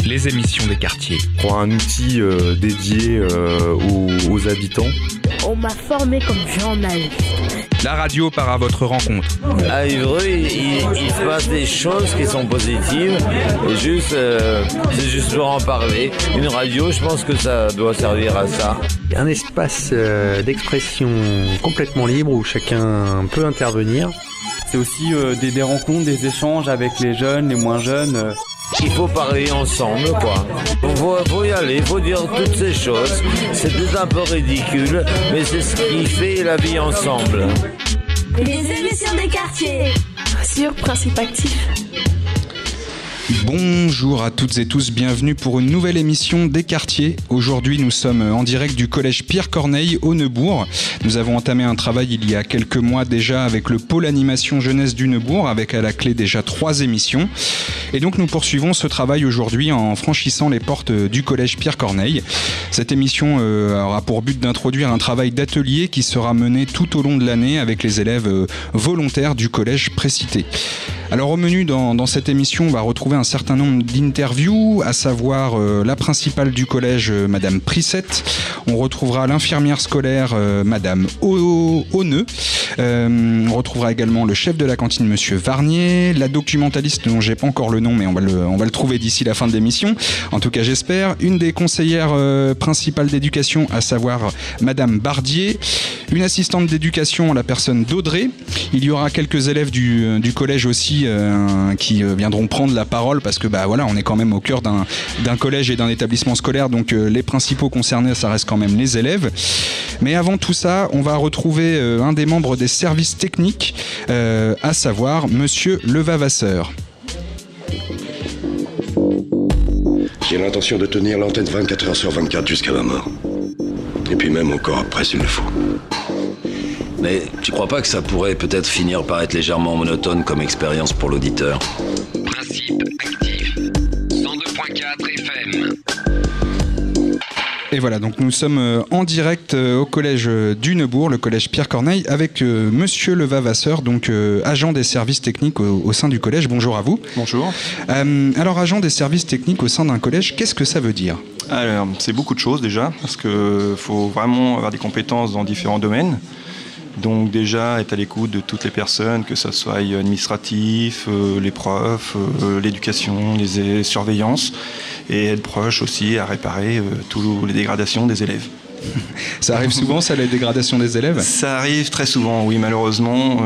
les émissions des quartiers. Pour un outil dédié aux habitants. On m'a formé comme journaliste. La radio part à votre rencontre. À Ivreux, il se passe des choses qui sont positives. Et c'est juste pour en parler. Une radio, je pense que ça doit servir à ça. Un espace d'expression complètement libre où chacun peut intervenir. C'est aussi des rencontres, des échanges avec les jeunes, les moins jeunes. Il faut parler ensemble, quoi. Faut y aller, faut dire toutes ces choses. C'est peut-être un peu ridicule, mais c'est ce qui fait la vie ensemble. Les émissions des quartiers Sur Principe Actif. Bonjour à toutes et tous, bienvenue pour une nouvelle émission des quartiers. Aujourd'hui, nous sommes en direct du collège Pierre Corneille au Neubourg. Nous avons entamé un travail il y a quelques mois déjà avec le pôle animation jeunesse du Neubourg, avec à la clé déjà 3 émissions. Et donc nous poursuivons ce travail aujourd'hui en franchissant les portes du collège Pierre Corneille. Cette émission aura pour but d'introduire un travail d'atelier qui sera mené tout au long de l'année avec les élèves volontaires du collège précité. Alors au menu dans cette émission, on va retrouver un certain nombre d'interviews, à savoir la principale du collège, Madame Prissette. On retrouvera l'infirmière scolaire, Madame Auneux. On retrouvera également le chef de la cantine, Monsieur Varnier, la documentaliste dont j'ai pas encore le nom, mais on va le trouver d'ici la fin de l'émission. En tout cas, j'espère. Une des conseillères principales d'éducation, à savoir Madame Bardier. Une assistante d'éducation, la personne d'Audrey. Il y aura quelques élèves du collège aussi qui viendront prendre la parole parce que on est quand même au cœur d'un collège et d'un établissement scolaire, donc les principaux concernés, ça reste quand même les élèves. Mais avant tout ça, on va retrouver un des membres des services techniques, à savoir Monsieur Levavasseur. J'ai l'intention de tenir l'antenne 24 heures sur 24 jusqu'à ma mort. Et puis même encore après s'il le faut. Mais tu crois pas que ça pourrait peut-être finir par être légèrement monotone comme expérience pour l'auditeur ? Principe Actif 102.4 FM. Et voilà, donc nous sommes en direct au collège du Neubourg, le collège Pierre Corneille, avec Monsieur Levavasseur, donc agent des services techniques au sein du collège. Bonjour à vous. Bonjour. Alors, agent des services techniques au sein d'un collège, qu'est-ce que ça veut dire ? Alors, c'est beaucoup de choses déjà, parce qu'il faut vraiment avoir des compétences dans différents domaines. Donc déjà, être à l'écoute de toutes les personnes, que ce soit administratif, les profs, l'éducation, les surveillances, et être proche aussi à réparer toutes les dégradations des élèves. Ça arrive souvent, ça, les dégradations des élèves ? Ça arrive très souvent, oui, malheureusement.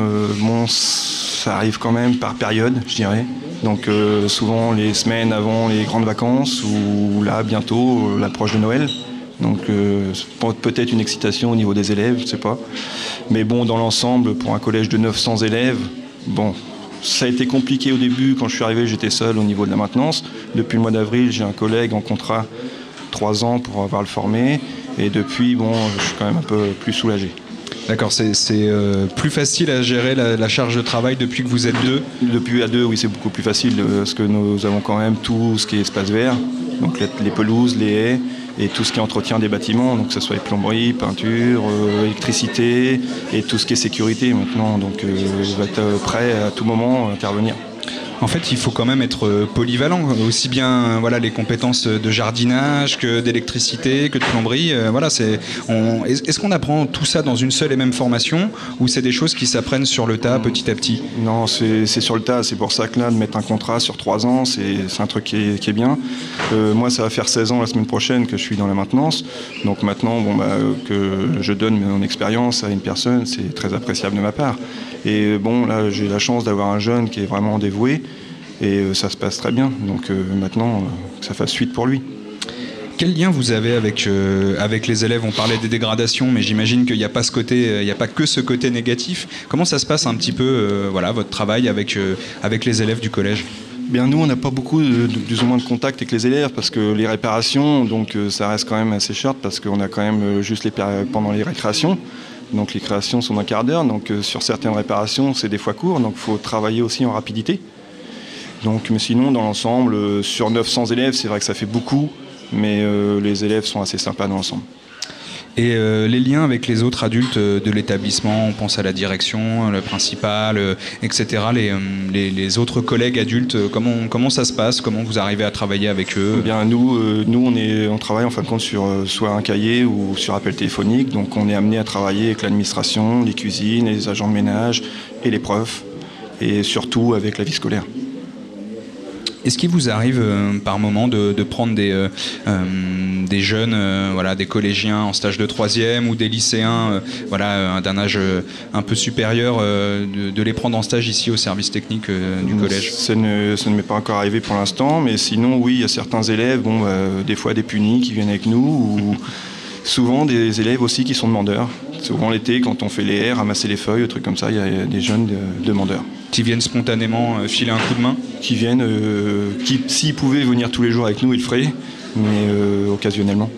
Ça arrive quand même par période, je dirais. Donc souvent les semaines avant les grandes vacances, ou là, bientôt, l'approche de Noël. Donc peut-être une excitation au niveau des élèves, je ne sais pas. Mais bon, dans l'ensemble, pour un collège de 900 élèves, ça a été compliqué au début. Quand je suis arrivé, j'étais seul au niveau de la maintenance. Depuis le mois d'avril, j'ai un collègue en contrat 3 ans pour avoir le formé. Et depuis, je suis quand même un peu plus soulagé. D'accord, c'est plus facile à gérer la charge de travail depuis que vous êtes 2 ? Depuis à 2, oui, c'est beaucoup plus facile parce que nous avons quand même tout ce qui est espace vert, donc les pelouses, les haies et tout ce qui est entretien des bâtiments, donc que ce soit les plomberies, peinture, électricité et tout ce qui est sécurité maintenant. Donc je vais être prêt à tout moment à intervenir. En fait, il faut quand même être polyvalent, aussi bien les compétences de jardinage que d'électricité, que de plomberie. Est-ce qu'on apprend tout ça dans une seule et même formation ou c'est des choses qui s'apprennent sur le tas petit à petit ? Non, c'est sur le tas. C'est pour ça que là, de mettre un contrat sur 3 ans, c'est un truc qui est bien. Moi, ça va faire 16 ans la semaine prochaine que je suis dans la maintenance. Donc maintenant, que je donne mon expérience à une personne, c'est très appréciable de ma part. Et là, j'ai la chance d'avoir un jeune qui est vraiment dévoué et ça se passe très bien. Donc maintenant, que ça fasse suite pour lui. Quel lien vous avez avec les élèves ? On parlait des dégradations, mais j'imagine qu'il n'y a pas que ce côté négatif. Comment ça se passe un petit peu, votre travail avec les élèves du collège ? Bien, nous, on n'a pas beaucoup, plus ou moins, de contact avec les élèves parce que les réparations, donc ça reste quand même assez short parce qu'on a quand même juste pendant les récréations. Donc les créations sont d'un quart d'heure, donc sur certaines réparations c'est des fois court, donc il faut travailler aussi en rapidité. Donc, mais sinon dans l'ensemble, sur 900 élèves, c'est vrai que ça fait beaucoup, mais les élèves sont assez sympas dans l'ensemble. Et les liens avec les autres adultes de l'établissement, on pense à la direction, le principal, etc., les autres collègues adultes, comment ça se passe? Comment vous arrivez à travailler avec eux? Eh bien, nous on travaille en fin de compte sur soit un cahier ou sur appel téléphonique, donc on est amené à travailler avec l'administration, les cuisines, les agents de ménage et les profs, et surtout avec la vie scolaire. Est-ce qu'il vous arrive par moment de prendre des jeunes, des collégiens en stage de 3e ou des lycéens d'un âge un peu supérieur, de les prendre en stage ici au service technique du collège? Ça ne m'est pas encore arrivé pour l'instant, mais sinon oui, il y a certains élèves, des fois des punis qui viennent avec nous, ou souvent des élèves aussi qui sont demandeurs. Souvent l'été, quand on fait les R, ramasser les feuilles, des trucs comme ça, il y a des jeunes demandeurs. Qui viennent spontanément filer un coup de main? Qui viennent, s'ils pouvaient venir tous les jours avec nous, ils le feraient, mais occasionnellement.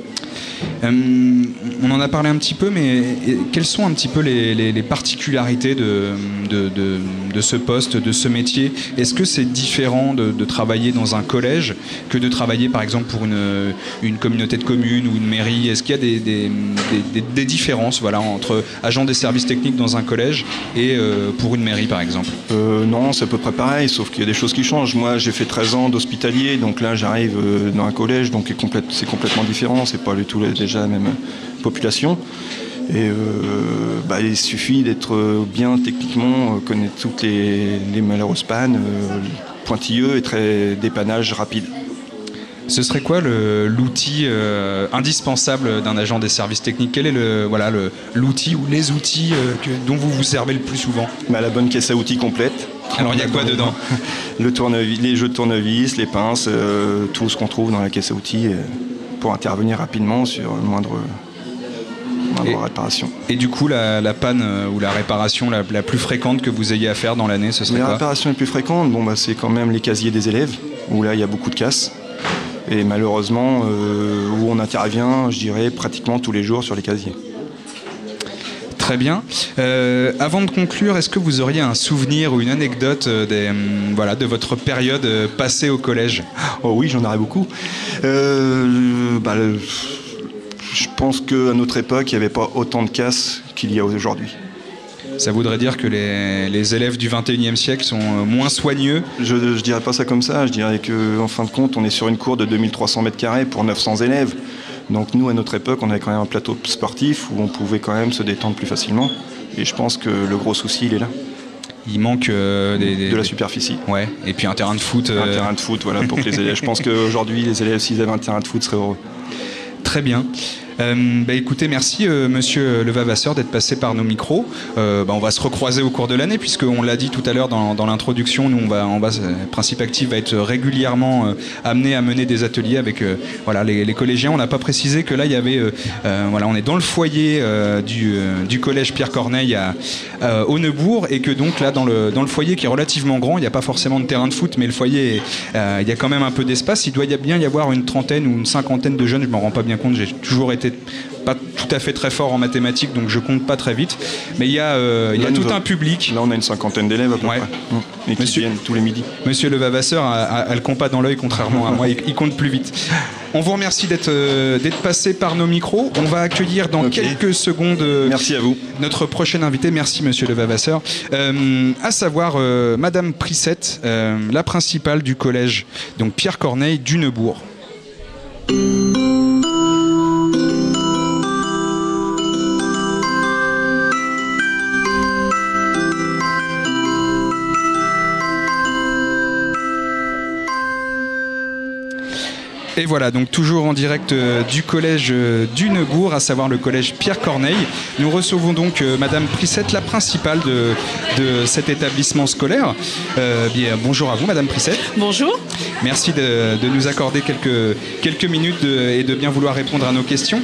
On en a parlé un petit peu, mais quelles sont un petit peu les particularités de ce poste, de ce métier? Est-ce que c'est différent de travailler dans un collège que de travailler par exemple pour une communauté de communes ou une mairie? Est-ce qu'il y a des différences entre agent des services techniques dans un collège et pour une mairie par exemple? Non, c'est à peu près pareil, sauf qu'il y a des choses qui changent. Moi j'ai fait 13 ans d'hospitalier, donc là j'arrive dans un collège, donc c'est complètement différent, c'est pas du tout déjà la même population. Et il suffit d'être bien techniquement, connaître toutes les malheureuses pannes, pointilleux et très dépannage rapide. Ce serait quoi l'outil indispensable d'un agent des services techniques? Quel est l'outil ou les outils dont vous vous servez le plus souvent? La bonne caisse à outils complète. Alors il y a quoi dedans? Les jeux de tournevis, les pinces, tout ce qu'on trouve dans la caisse à outils pour intervenir rapidement sur moindre réparation. Et du coup, la panne ou la réparation la plus fréquente que vous ayez à faire dans l'année, ce serait quoi? Les réparations les plus fréquentes, c'est quand même les casiers des élèves, où là il y a beaucoup de casses. Et malheureusement, où on intervient, je dirais, pratiquement tous les jours sur les casiers. Très bien. Avant de conclure, est-ce que vous auriez un souvenir ou une anecdote de votre période passée au collège? Oh oui, j'en aurais beaucoup. Je pense qu'à notre époque, il n'y avait pas autant de casses qu'il y a aujourd'hui. Ça voudrait dire que les élèves du 21e siècle sont moins soigneux? Je ne dirais pas ça comme ça. Je dirais qu'en fin de compte, on est sur une cour de 2300 m² pour 900 élèves. Donc nous, à notre époque, on avait quand même un plateau sportif où on pouvait quand même se détendre plus facilement. Et je pense que le gros souci, il est là. Il manque de la superficie. Ouais. Et puis un terrain de foot. Un terrain de foot, voilà, pour que les élèves. Je pense qu'aujourd'hui, les élèves, s'ils avaient un terrain de foot, seraient heureux. Très bien. Écoutez, merci Monsieur Levavasseur d'être passé par nos micros. On va se recroiser au cours de l'année, puisqu'on l'a dit tout à l'heure dans l'introduction, nous Principe Actif va être régulièrement amené à mener des ateliers avec les collégiens. On n'a pas précisé que là il y avait on est dans le foyer du collège Pierre Corneille au Neubourg, et que donc là dans le foyer qui est relativement grand, il n'y a pas forcément de terrain de foot, mais le foyer il y a quand même un peu d'espace. Il doit bien y avoir une trentaine ou une cinquantaine de jeunes, je m'en rends pas bien compte, j'ai toujours été pas tout à fait très fort en mathématiques, donc je compte pas très vite, mais il y a tout un public. Là on a une cinquantaine d'élèves à peu près, et qui viennent tous les midis. Monsieur Levavasseur a le compas dans l'œil, contrairement à moi, il compte plus vite. On vous remercie d'être passé par nos micros. On va accueillir dans quelques secondes merci à vous. Notre prochain invité. Merci Monsieur Levavasseur, à savoir Madame Prissette, la principale du collège donc Pierre Corneille du Neubourg. Et voilà, donc toujours en direct du collège du Neubourg, à savoir le collège Pierre Corneille. Nous recevons donc Madame Prissette, la principale de cet établissement scolaire. Bonjour à vous Madame Prissette. Bonjour. Merci de nous accorder quelques minutes et de bien vouloir répondre à nos questions.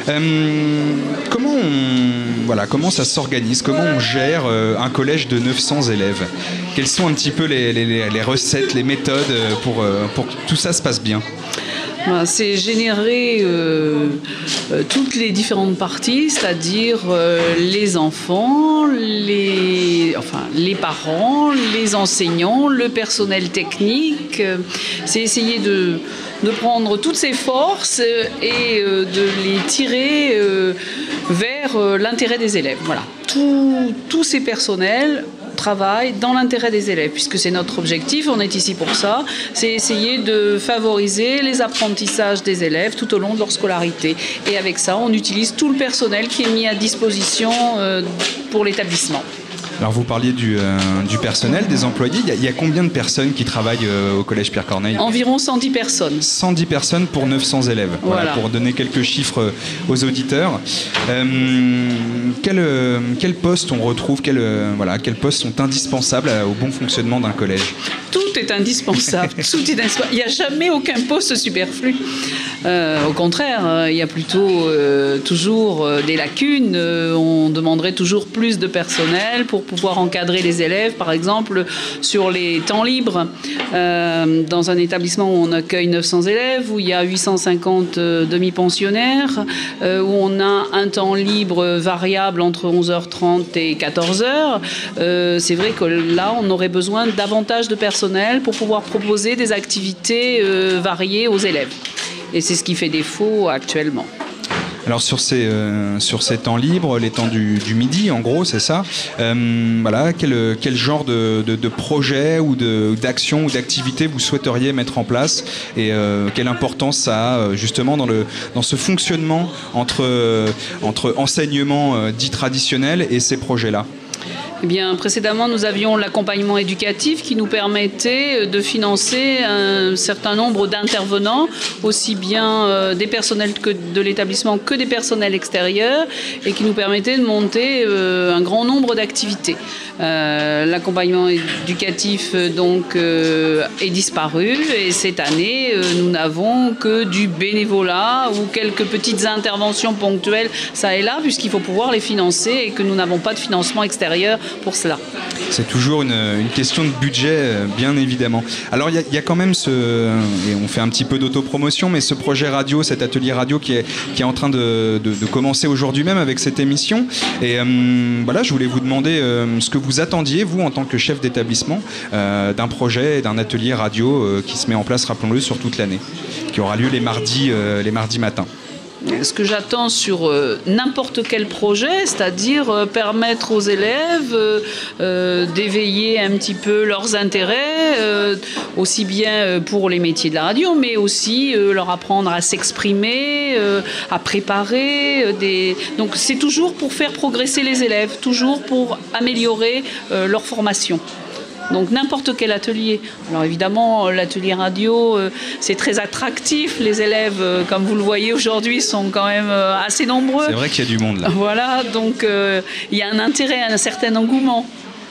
Comment ça s'organise? Comment on gère un collège de 900 élèves? Quelles sont un petit peu les recettes, les méthodes pour que tout ça se passe bien? C'est générer toutes les différentes parties, c'est-à-dire les enfants, les parents, les enseignants, le personnel technique. C'est essayer de prendre toutes ces forces et de les tirer vers l'intérêt des élèves. Voilà. Tous ces personnels travaillent dans l'intérêt des élèves, puisque c'est notre objectif, on est ici pour ça, c'est essayer de favoriser les apprentissages des élèves tout au long de leur scolarité. Et avec ça, on utilise tout le personnel qui est mis à disposition pour l'établissement. Alors vous parliez du personnel, des employés. Il y a combien de personnes qui travaillent au Collège Pierre Corneille ? Environ 110 personnes. 110 personnes pour 900 élèves. Voilà, pour donner quelques chiffres aux auditeurs. Quels postes on retrouve, quels postes sont indispensables au bon fonctionnement d'un collège ? Tout est indispensable. Il n'y a jamais aucun poste superflu. Au contraire, il y a plutôt toujours des lacunes. On demanderait toujours plus de personnel pour pouvoir encadrer les élèves, par exemple sur les temps libres. Dans un établissement où on accueille 900 élèves, où il y a 850 demi-pensionnaires, où on a un temps libre variable entre 11h30 et 14h, c'est vrai que là, on aurait besoin davantage de personnel pour pouvoir proposer des activités variées aux élèves. Et c'est ce qui fait défaut actuellement. Alors sur ces temps libres, les temps du midi, en gros, c'est ça. Quel genre de projet ou d'action ou d'activité vous souhaiteriez mettre en place et quelle importance ça a justement dans ce fonctionnement entre enseignement dit traditionnel et ces projets-là ? Eh bien, précédemment, nous avions l'accompagnement éducatif qui nous permettait de financer un certain nombre d'intervenants, aussi bien des personnels de l'établissement que des personnels extérieurs, et qui nous permettait de monter un grand nombre d'activités. L'accompagnement éducatif donc est disparu, et cette année, nous n'avons que du bénévolat ou quelques petites interventions ponctuelles ça et là, puisqu'il faut pouvoir les financer et que nous n'avons pas de financement extérieur pour cela. C'est toujours une question de budget, bien évidemment. Alors il y a quand même et on fait un petit peu d'autopromotion, mais ce projet radio, cet atelier radio qui est en train de commencer aujourd'hui même avec cette émission. Et je voulais vous demander ce que vous attendiez, vous, en tant que chef d'établissement, d'un projet et d'un atelier radio qui se met en place, rappelons-le, sur toute l'année, qui aura lieu les mardis matins. Ce que j'attends sur n'importe quel projet, c'est-à-dire permettre aux élèves d'éveiller un petit peu leurs intérêts, aussi bien pour les métiers de la radio, mais aussi leur apprendre à s'exprimer, à préparer. Donc c'est toujours pour faire progresser les élèves, toujours pour améliorer leur formation. Donc n'importe quel atelier. Alors évidemment, l'atelier radio, c'est très attractif. Les élèves, comme vous le voyez aujourd'hui, sont quand même assez nombreux. C'est vrai qu'il y a du monde là. Voilà, donc il y a un intérêt, un certain engouement.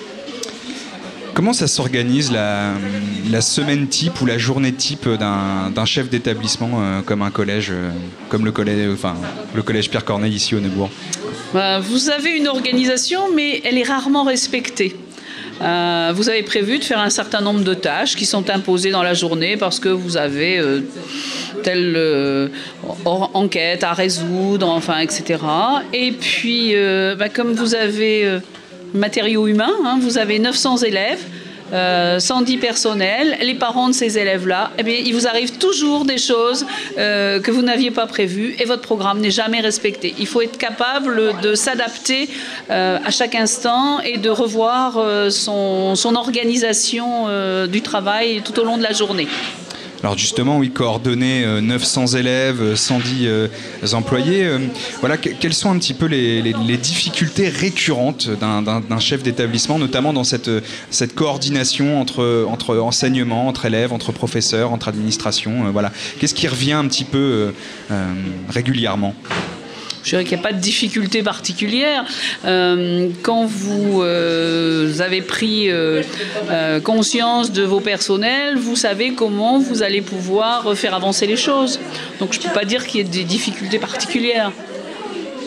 Comment ça s'organise la semaine type ou la journée type d'un chef d'établissement comme un collège, comme le collège Pierre Corneille ici au Neubourg ? Vous avez une organisation, mais elle est rarement respectée. Vous avez prévu de faire un certain nombre de tâches qui sont imposées dans la journée parce que vous avez telle enquête à résoudre, etc. Et puis, comme vous avez matériaux humains, vous avez 900 élèves, 110 personnels, les parents de ces élèves-là, il vous arrive toujours des choses que vous n'aviez pas prévues et votre programme n'est jamais respecté. Il faut être capable de s'adapter à chaque instant et de revoir son organisation du travail tout au long de la journée. Alors justement, oui, coordonner 900 élèves, 110 employés, quelles sont un petit peu les difficultés récurrentes d'un chef d'établissement, notamment dans cette coordination entre enseignement, entre élèves, entre professeurs, entre administration, Qu'est-ce qui revient un petit peu régulièrement ? Je dirais qu'il n'y a pas de difficulté particulière. Quand vous avez pris conscience de vos personnels, vous savez comment vous allez pouvoir faire avancer les choses. Donc je ne peux pas dire qu'il y ait des difficultés particulières.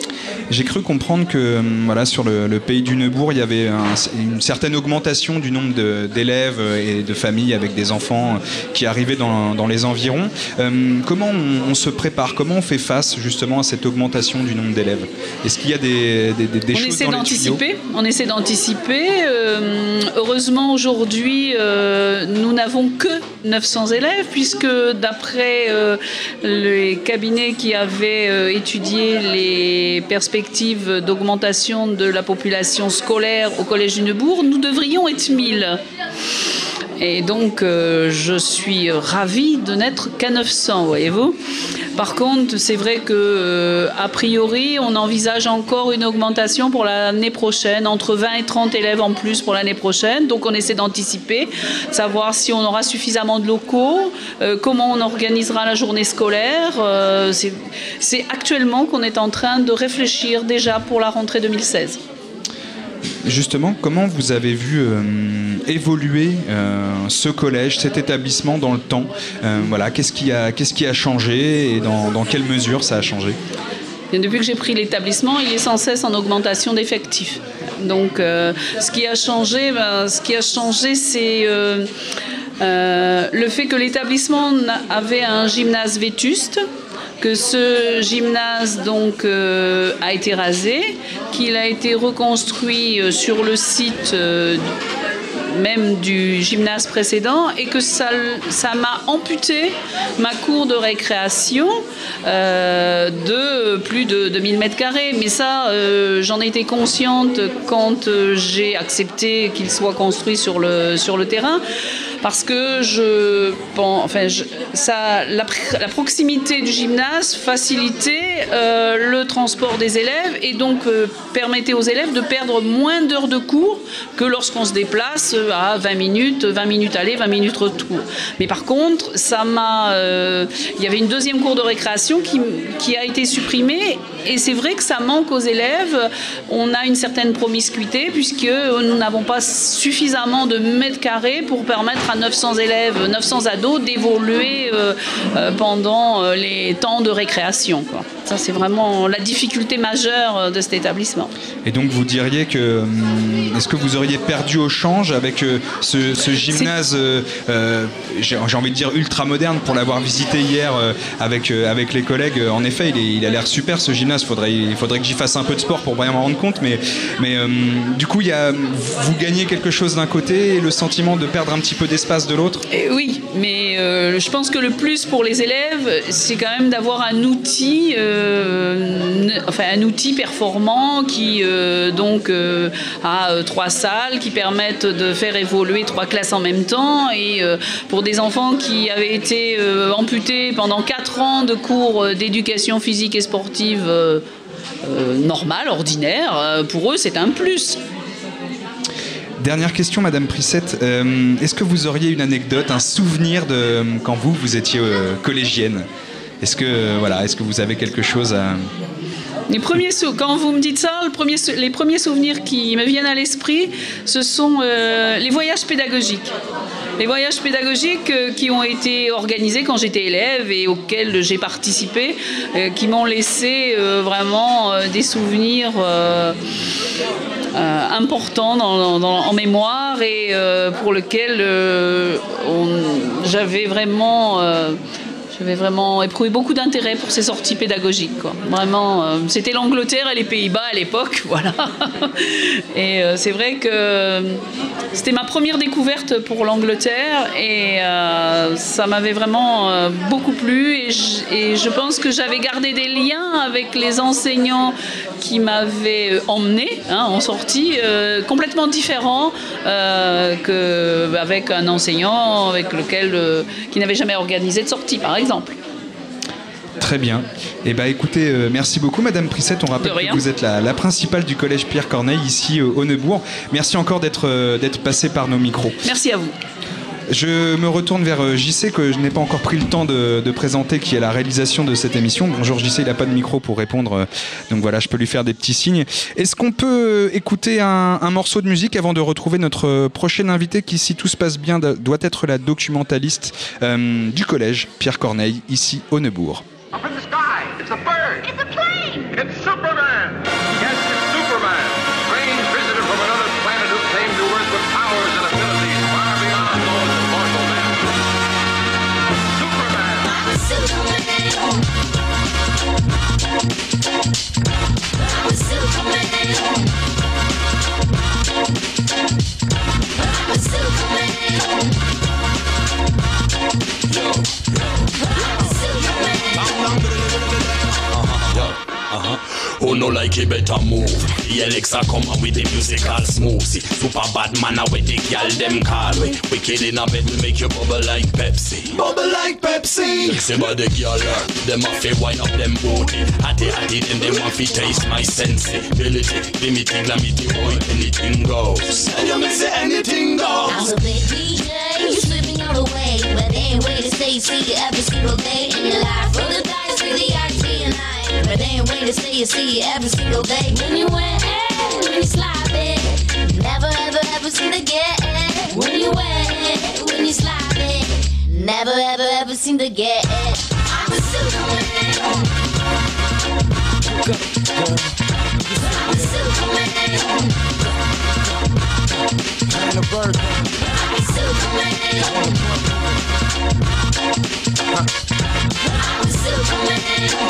J'ai cru comprendre que voilà, sur le pays du Neubourg, il y avait une certaine augmentation du nombre d'élèves et de familles avec des enfants qui arrivaient dans les environs. Comment on se prépare? Comment on fait face justement à cette augmentation du nombre d'élèves? Est-ce qu'il y a des choses dans les tuyaux? On essaie d'anticiper. Heureusement, aujourd'hui, nous n'avons que 900 élèves, puisque d'après les cabinets qui avaient étudié les perspectives d'augmentation de la population scolaire au Collège du Neubourg, nous devrions être 1000. Et donc, je suis ravie de n'être qu'à 900, voyez-vous. Par contre, c'est vrai que, a priori, on envisage encore une augmentation pour l'année prochaine, entre 20 et 30 élèves en plus pour l'année prochaine. Donc, on essaie d'anticiper, savoir si on aura suffisamment de locaux, comment on organisera la journée scolaire. C'est actuellement qu'on est en train de réfléchir déjà pour la rentrée 2016. Justement, comment vous avez vu évoluer ce collège, cet établissement dans le temps? Voilà, qu'est-ce qui a changé et dans quelle mesure ça a changé? Et depuis que j'ai pris l'établissement, il est sans cesse en augmentation d'effectifs. Donc, ce qui a changé, c'est le fait que l'établissement avait un gymnase vétuste, que ce gymnase donc a été rasé, qu'il a été reconstruit sur le site même du gymnase précédent, et que ça m'a amputé ma cour de récréation de plus de 1000 mètres carrés. Mais ça, j'en ai été consciente quand j'ai accepté qu'il soit construit sur le terrain, parce que la proximité du gymnase facilitait le transport des élèves, et donc permettait aux élèves de perdre moins d'heures de cours que lorsqu'on se déplace à 20 minutes aller, 20 minutes retour. Mais par contre, il y avait une deuxième cour de récréation qui a été supprimée, et c'est vrai que ça manque aux élèves. On a une certaine promiscuité, puisque nous n'avons pas suffisamment de mètres carrés pour permettre à 900 élèves, 900 ados d'évoluer pendant les temps de récréation, quoi. Ça, c'est vraiment la difficulté majeure de cet établissement. Et donc, vous diriez que... Est-ce que vous auriez perdu au change avec ce gymnase, j'ai envie de dire ultra moderne, pour l'avoir visité hier avec les collègues? En effet, il a l'air super, ce gymnase. Il faudrait que j'y fasse un peu de sport pour bien m'en rendre compte. Mais du coup, vous gagnez quelque chose d'un côté et le sentiment de perdre un petit peu d'espace de l'autre? Oui, mais je pense que le plus pour les élèves, c'est quand même d'avoir un outil performant qui a 3 salles qui permettent de faire évoluer 3 classes en même temps, et pour des enfants qui avaient été amputés pendant 4 ans de cours d'éducation physique et sportive normale, ordinaire, pour eux c'est un plus. Dernière question, Madame Prissette. Est-ce que vous auriez une anecdote, un souvenir de quand vous étiez collégienne? Est-ce que vous avez quelque chose à... Quand vous me dites ça, les premiers souvenirs qui me viennent à l'esprit, ce sont les voyages pédagogiques. Les voyages pédagogiques qui ont été organisés quand j'étais élève et auxquels j'ai participé, qui m'ont laissé vraiment des souvenirs importants en mémoire, et pour lesquels j'avais vraiment éprouvé beaucoup d'intérêt pour ces sorties pédagogiques, quoi. Vraiment, c'était l'Angleterre et les Pays-Bas à l'époque, voilà. Et c'est vrai que c'était ma première découverte pour l'Angleterre, et ça m'avait vraiment beaucoup plu, et je pense que j'avais gardé des liens avec les enseignants qui m'avaient emmené en sortie, complètement différents qu'avec un enseignant avec lequel qui n'avait jamais organisé de sortie, par exemple. Très bien. Eh ben, écoutez, merci beaucoup, Madame Prissette. On rappelle que vous êtes la principale du collège Pierre Corneille ici au Neubourg. Merci encore d'être passée par nos micros. Merci à vous. Je me retourne vers JC, que je n'ai pas encore pris le temps de présenter, qui est la réalisation de cette émission. Bonjour JC, il n'a pas de micro pour répondre, donc voilà, je peux lui faire des petits signes. Est-ce qu'on peut écouter un morceau de musique avant de retrouver notre prochain invité qui, si tout se passe bien, doit être la documentaliste du collège Pierre Corneille, ici au Neubourg. Up in the sky, it's a bird. It's a plane. It's Superman. Who no like it better move. The Alexa come on with the musical smooth. See, super bad man with the girl them call we. Wicked in a bed we make you bubble like Pepsi. Bubble like Pepsi. Say by the girl, them a fi wind up them booty. Hattie then them want fi taste my sensibility. Limiting, glamity, boy, anything goes. And you may say anything goes. I'm a big DJ, you slipping all the way, but they ain't way to stay. See you every single day in your life. Roll the dice with the RT&I, but they ain't way to stay. You see you every single day. When you wet, when you slide it, never ever ever seem to get it. When you wet, when you slide it, never ever ever seem to get it. I'm a Superman. I'm a Superman. I'm a bird. I'm Superman. I'm Superman.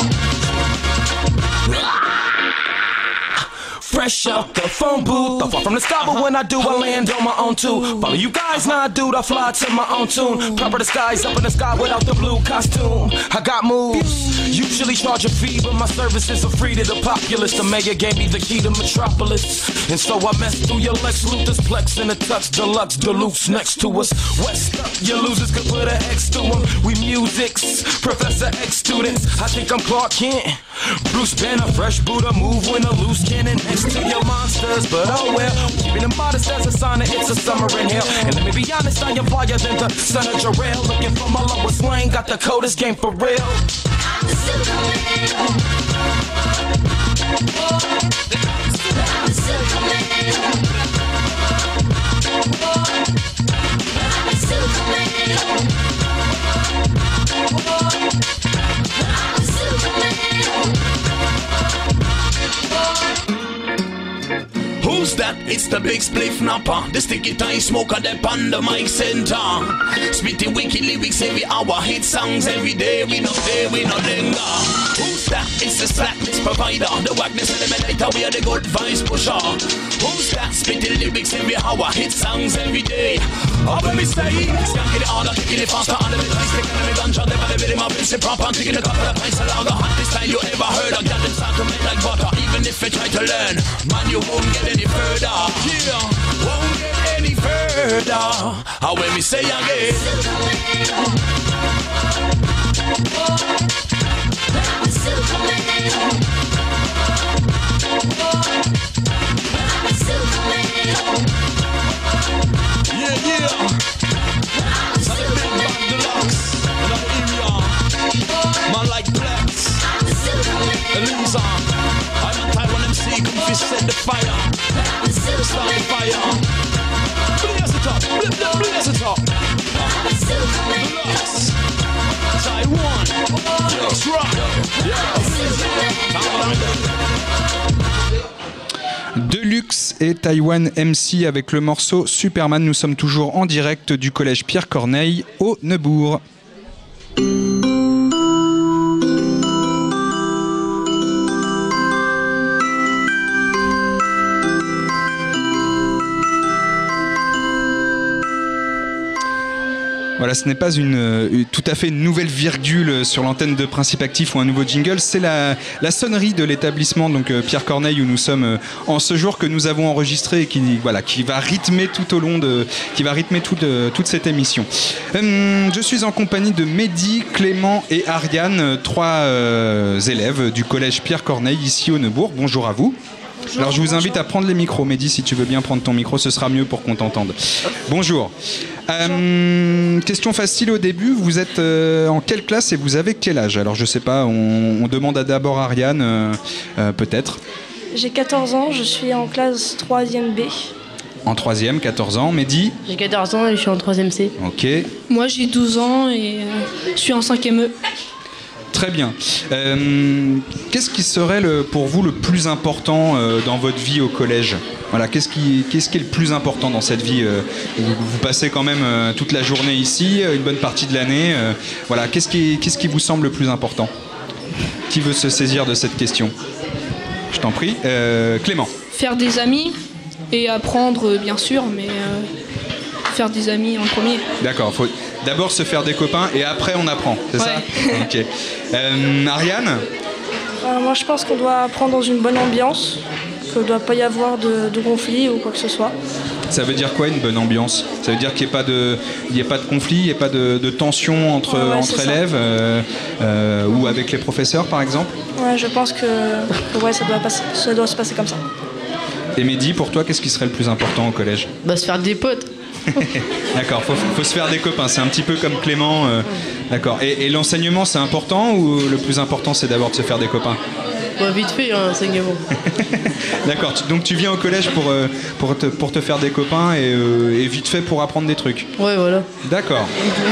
Fresh out the phone booth, I fall from the sky, but when I do, I land on my own too. Follow you guys, now I do, I fly to my own tune. Proper disguise up in the sky without the blue costume. I got moves, usually charge a fee, but my services are free to the populace. The mayor gave me the key to Metropolis, and so I messed through your Lex Luthor's Plex in a Tux Deluxe Duluth's next to us. West up, your losers could put an X to them. We musics, Professor X students. I think I'm Clark Kent, Bruce Banner, fresh Buddha, move when a loose cannon next to your monsters, but oh well, keeping them modest as a sign that it's a summer in hell. And let me be honest, I am flyer than the son of Jarrell. Looking for my lowest lane, got the coldest game for real. I'm a Superman. I'm a Superman. I'm a Superman. I'm a Superman. Who's that? It's the big spliff napper. The sticky tie smoker that on the mic center. Spitting wicked lyrics every hour. Hit songs every day. We not there, we not linger. Who's that? It's the slackness provider. The wackness eliminator. We are the good vibes pusher. Who's that? Spitting lyrics every hour. Hit songs every day. Up when we say, skanking it harder, kicking it faster. Under the place, taking me ganja. Never the rhythm of it, proper. I'm taking a couple of pints along the hottest time you ever heard. I got them start to make like butter. Even if you try to learn, man, you won't get any further. Yeah, won't get any further. How when we say again, Superman. I'm Superman. I'm Superman. Yeah, yeah. I'm a big bad deluxe in the area. Man like Plex, Elisa. I'm a Taiwan MC, come fi set the fire. Start the fire. Blaze it up, blaze it up. Deluxe, Taiwan, Trump, Deluxe et Taiwan MC avec le morceau Superman. Nous sommes toujours en direct du collège Pierre Corneille au Neubourg. Voilà, ce n'est pas tout à fait une nouvelle virgule sur l'antenne de Principe Actif ou un nouveau jingle, c'est la sonnerie de l'établissement donc Pierre Corneille où nous sommes en ce jour que nous avons enregistré et qui va rythmer tout au long toute cette émission. Je suis en compagnie de Mehdi, Clément et Ariane, 3 élèves du collège Pierre Corneille ici au Neubourg. Bonjour à vous. Alors je vous invite à prendre les micros. Mehdi, si tu veux bien prendre ton micro, ce sera mieux pour qu'on t'entende. Bonjour. Question facile au début. Vous êtes en quelle classe et vous avez quel âge? Alors je sais pas, on demande d'abord à Ariane, peut-être. J'ai 14 ans, je suis en classe 3e B. En 3e, 14 ans. Mehdi? J'ai 14 ans et je suis en 3e C. Ok. Moi j'ai 12 ans et je suis en 5e E. Très bien. Qu'est-ce qui serait pour vous le plus important dans votre vie au collège? Voilà, qu'est-ce qui est le plus important dans cette vie? Vous passez quand même toute la journée ici, une bonne partie de l'année. Voilà, qu'est-ce qui vous semble le plus important? Qui veut se saisir de cette question? Je t'en prie. Clément. Faire des amis et apprendre, bien sûr, mais faire des amis en premier. D'accord, faut d'abord se faire des copains et après on apprend, c'est ça? Ok. Ariane? Moi, je pense qu'on doit apprendre dans une bonne ambiance, qu'il ne doit pas y avoir de conflit ou quoi que ce soit. Ça veut dire quoi une bonne ambiance? Ça veut dire qu'il n'y ait pas de conflit, il n'y ait pas de tension entre élèves ou avec les professeurs par exemple? Ouais, je pense que ça doit se passer comme ça. Et Mehdi, pour toi, qu'est-ce qui serait le plus important au collège? Se faire des potes. D'accord, faut se faire des copains, c'est un petit peu comme Clément. D'accord. Et l'enseignement, c'est important ou le plus important, c'est d'abord de se faire des copains? Vite fait, l'enseignement. D'accord, donc tu viens au collège pour te faire des copains et vite fait pour apprendre des trucs. Ouais, voilà. D'accord.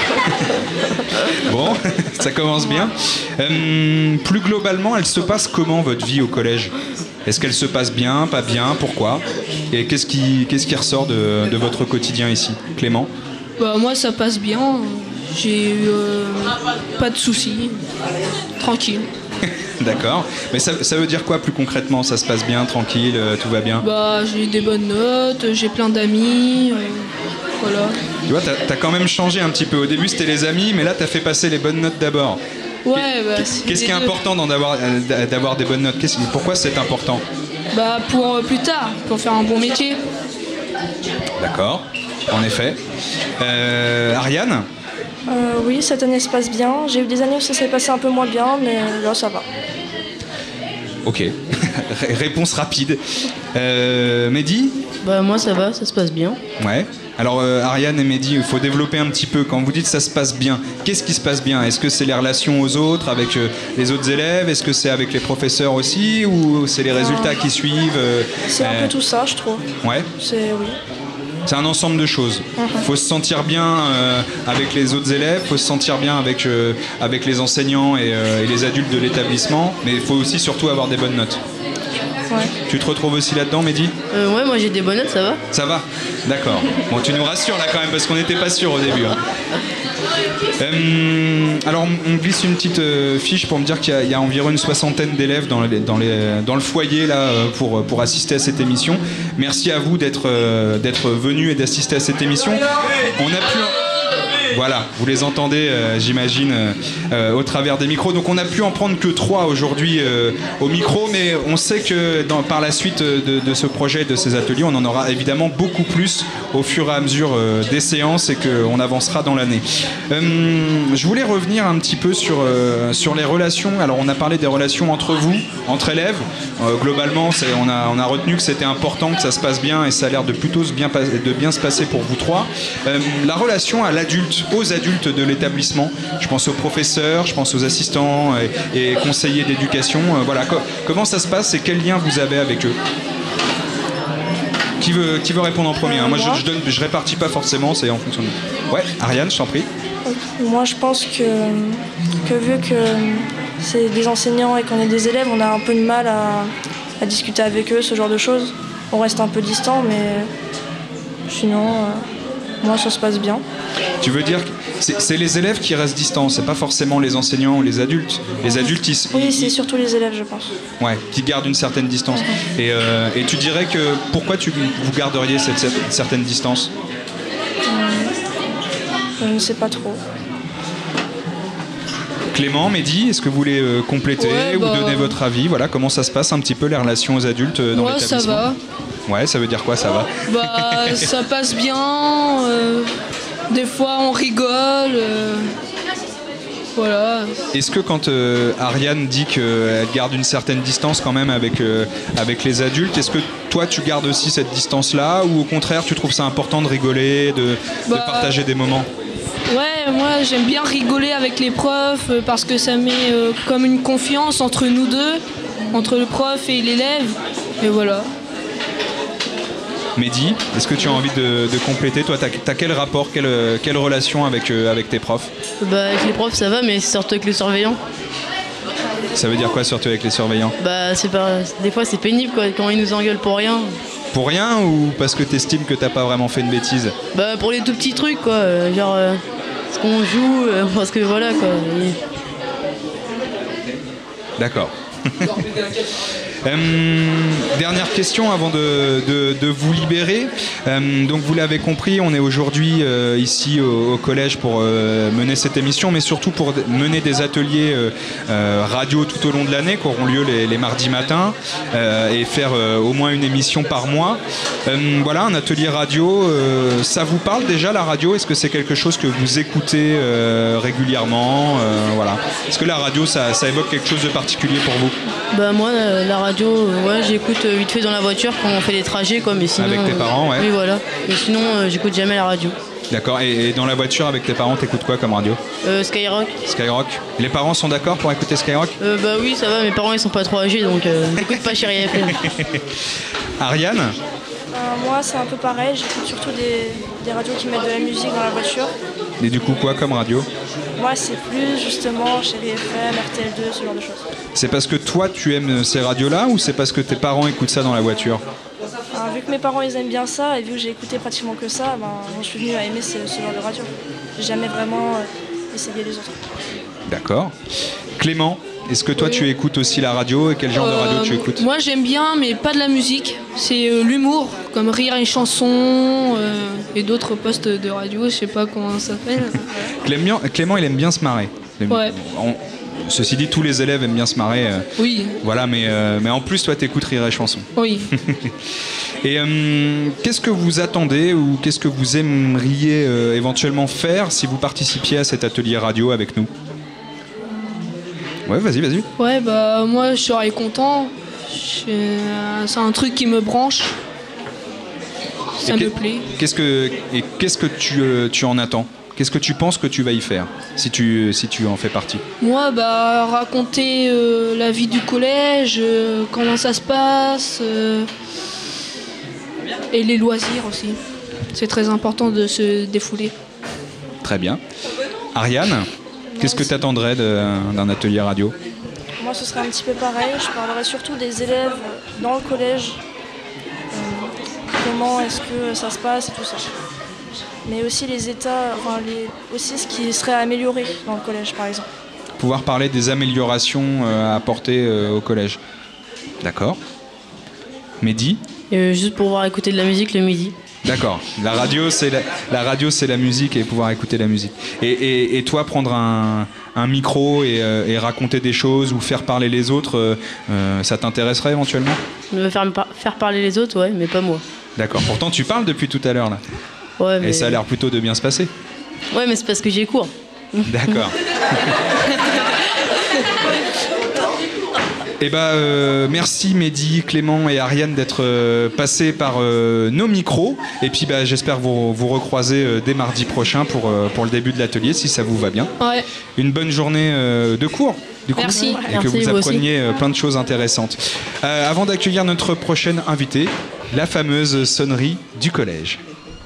Bon, ça commence bien. Plus globalement, elle se passe comment votre vie au collège? Est-ce qu'elle se passe bien, pas bien, pourquoi? Et qu'est-ce qui ressort de votre quotidien ici? Clément? Moi, ça passe bien. J'ai eu pas de soucis. Tranquille. D'accord. Mais ça veut dire quoi plus concrètement? Ça se passe bien, tranquille, tout va bien? J'ai des bonnes notes, j'ai plein d'amis. Voilà. Tu vois, t'as quand même changé un petit peu. Au début, c'était les amis, mais là, t'as fait passer les bonnes notes d'abord. Ouais, Qu'est-ce qui est important d'avoir des bonnes notes? Pourquoi c'est important? Pour plus tard, pour faire un bon métier. D'accord, en effet. Ariane? Oui, cette année se passe bien. J'ai eu des années où ça s'est passé un peu moins bien, mais là, ça va. Ok, réponse rapide. Mehdi? Moi, ça va, ça se passe bien. Ouais. Alors Ariane et Mehdi, il faut développer un petit peu. Quand vous dites ça se passe bien, qu'est-ce qui se passe bien? Est-ce que c'est les relations aux autres, avec les autres élèves? Est-ce que c'est avec les professeurs aussi? Ou c'est les résultats qui suivent? C'est un peu tout ça, je trouve. Ouais. Oui. C'est un ensemble de choses. Il faut se sentir bien avec les autres élèves, il faut se sentir bien avec les enseignants et les adultes de l'établissement, mais il faut aussi surtout avoir des bonnes notes. Ouais. Tu te retrouves aussi là-dedans, Mehdi? Ouais, moi j'ai des bonnes notes, ça va. Ça va? D'accord. Bon, tu nous rassures là quand même, parce qu'on n'était pas sûr au début. Alors, on glisse une petite fiche pour me dire qu'il y a environ une soixantaine d'élèves dans le foyer là pour assister à cette émission. Merci à vous d'être venus et d'assister à cette émission. On a pu... Voilà, vous les entendez, j'imagine, au travers des micros. Donc on n'a pu en prendre que 3 aujourd'hui au micro, mais on sait que par la suite de ce projet, de ces ateliers, on en aura évidemment beaucoup plus au fur et à mesure des séances et qu'on avancera dans l'année. Je voulais revenir un petit peu sur les relations. Alors on a parlé des relations entre vous, entre élèves. Globalement, on a retenu que c'était important, que ça se passe bien, et ça a l'air de plutôt bien se passer pour vous 3. La relation à l'adulte, aux adultes de l'établissement, je pense aux professeurs, je pense aux assistants et conseillers d'éducation. Voilà, comment ça se passe et quel lien vous avez avec eux? Qui veut répondre en premier? Moi, je répartis pas forcément, c'est en fonction de... Ouais, Ariane, je t'en prie. Moi, je pense que vu que c'est des enseignants et qu'on est des élèves, on a un peu de mal à discuter avec eux, ce genre de choses. On reste un peu distant, mais sinon, moi, ça se passe bien. Tu veux dire que c'est les élèves qui restent distants, c'est pas forcément les enseignants ou les adultes. Les adultes, oui, c'est surtout les élèves, je pense. Ouais, qui gardent une certaine distance. Et tu dirais que pourquoi vous garderiez cette certaine distance? Je ne sais pas trop. Clément, Mehdi, est-ce que vous voulez compléter ou donner votre avis? Voilà, comment ça se passe un petit peu les relations aux adultes dans l'établissement? Ça va. Ouais, ça veut dire quoi, ça va? Ça passe bien. Des fois, on rigole. Voilà. Est-ce que quand Ariane dit qu'elle garde une certaine distance quand même avec les adultes, est-ce que toi tu gardes aussi cette distance-là, ou au contraire tu trouves ça important de rigoler, de partager des moments? Ouais, moi j'aime bien rigoler avec les profs parce que ça met comme une confiance entre nous deux, entre le prof et l'élève, et voilà. Mehdi, est-ce que tu as envie de compléter? Toi, t'as quel rapport, quelle relation avec tes profs? Avec les profs ça va, mais surtout avec les surveillants. Ça veut dire quoi, surtout avec les surveillants? Des fois c'est pénible quoi, quand ils nous engueulent pour rien. Pour rien, ou parce que t'estimes que t'as pas vraiment fait une bêtise? Pour les tout petits trucs quoi, genre ce qu'on joue, parce que voilà quoi. D'accord. Dernière question avant de vous libérer. Donc vous l'avez compris, on est aujourd'hui ici au collège pour mener cette émission, mais surtout pour mener des ateliers radio tout au long de l'année qui auront lieu les mardis matins et faire au moins une émission par mois. Voilà, un atelier radio, ça vous parle déjà la radio? Est-ce que c'est quelque chose que vous écoutez régulièrement? Voilà. Est-ce que la radio ça évoque quelque chose de particulier pour vous? Bah moi la radio, ouais, j'écoute vite fait dans la voiture quand on fait des trajets quoi, mais sinon. Avec tes parents, ouais. Oui voilà. Mais sinon j'écoute jamais la radio. D'accord. Et dans la voiture avec tes parents, t'écoutes quoi comme radio? Skyrock. Skyrock. Les parents sont d'accord pour écouter Skyrock? Bah oui, ça va. Mes parents ils sont pas trop âgés donc j'écoute pas Chérie FM. Ariane? Moi c'est un peu pareil. J'écoute surtout des radios qui mettent de la musique dans la voiture. Et du coup quoi comme radio? Moi c'est plus justement Chérie FM, RTL2, ce genre de choses. C'est parce que toi tu aimes ces radios-là ou c'est parce que tes parents écoutent ça dans la voiture? Vu que mes parents ils aiment bien ça et vu que j'ai écouté pratiquement que ça, je suis venue à aimer ce genre de radio. J'ai jamais vraiment essayé les autres. D'accord. Clément, est-ce que toi tu écoutes aussi la radio et quel genre de radio tu écoutes? Moi j'aime bien mais pas de la musique, c'est l'humour comme Rire et Chanson et d'autres postes de radio, je sais pas comment ça s'appelle. Clément il aime bien se marrer. Ouais. Ceci dit, tous les élèves aiment bien se marrer. Oui. Voilà, mais en plus, toi, t'écoutes Rire et Chanson. Oui. Et qu'est-ce que vous attendez ou qu'est-ce que vous aimeriez éventuellement faire si vous participiez à cet atelier radio avec nous? Ouais, vas-y. Ouais, bah moi, je serais content. C'est un truc qui me branche. Ça me plaît. Qu'est-ce que tu en attends? Qu'est-ce que tu penses que tu vas y faire si tu en fais partie? Moi, raconter la vie du collège, comment ça se passe, et les loisirs aussi. C'est très important de se défouler. Très bien. Ariane, qu'est-ce que tu attendrais d'un atelier radio? Moi, ce serait un petit peu pareil. Je parlerais surtout des élèves dans le collège. Comment est-ce que ça se passe et tout ça. Mais aussi les états, aussi ce qui serait amélioré dans le collège par exemple. Pouvoir parler des améliorations à apporter au collège. D'accord. Mehdi? Juste pour pouvoir écouter de la musique le midi. D'accord. La radio c'est la musique et pouvoir écouter la musique. Et toi prendre un micro et raconter des choses ou faire parler les autres, ça t'intéresserait éventuellement? Faire parler les autres, ouais, mais pas moi. D'accord. Pourtant tu parles depuis tout à l'heure là. Ouais, mais... Et ça a l'air plutôt de bien se passer. Ouais, mais c'est parce que j'ai cours. D'accord. Eh merci Mehdi, Clément et Ariane d'être passés par nos micros. Et puis j'espère vous recroiser dès mardi prochain pour le début de l'atelier, si ça vous va bien. Ouais. Une bonne journée de cours. Du coup, merci. Et que vous appreniez plein de choses intéressantes. Avant d'accueillir notre prochaine invitée, la fameuse sonnerie du collège.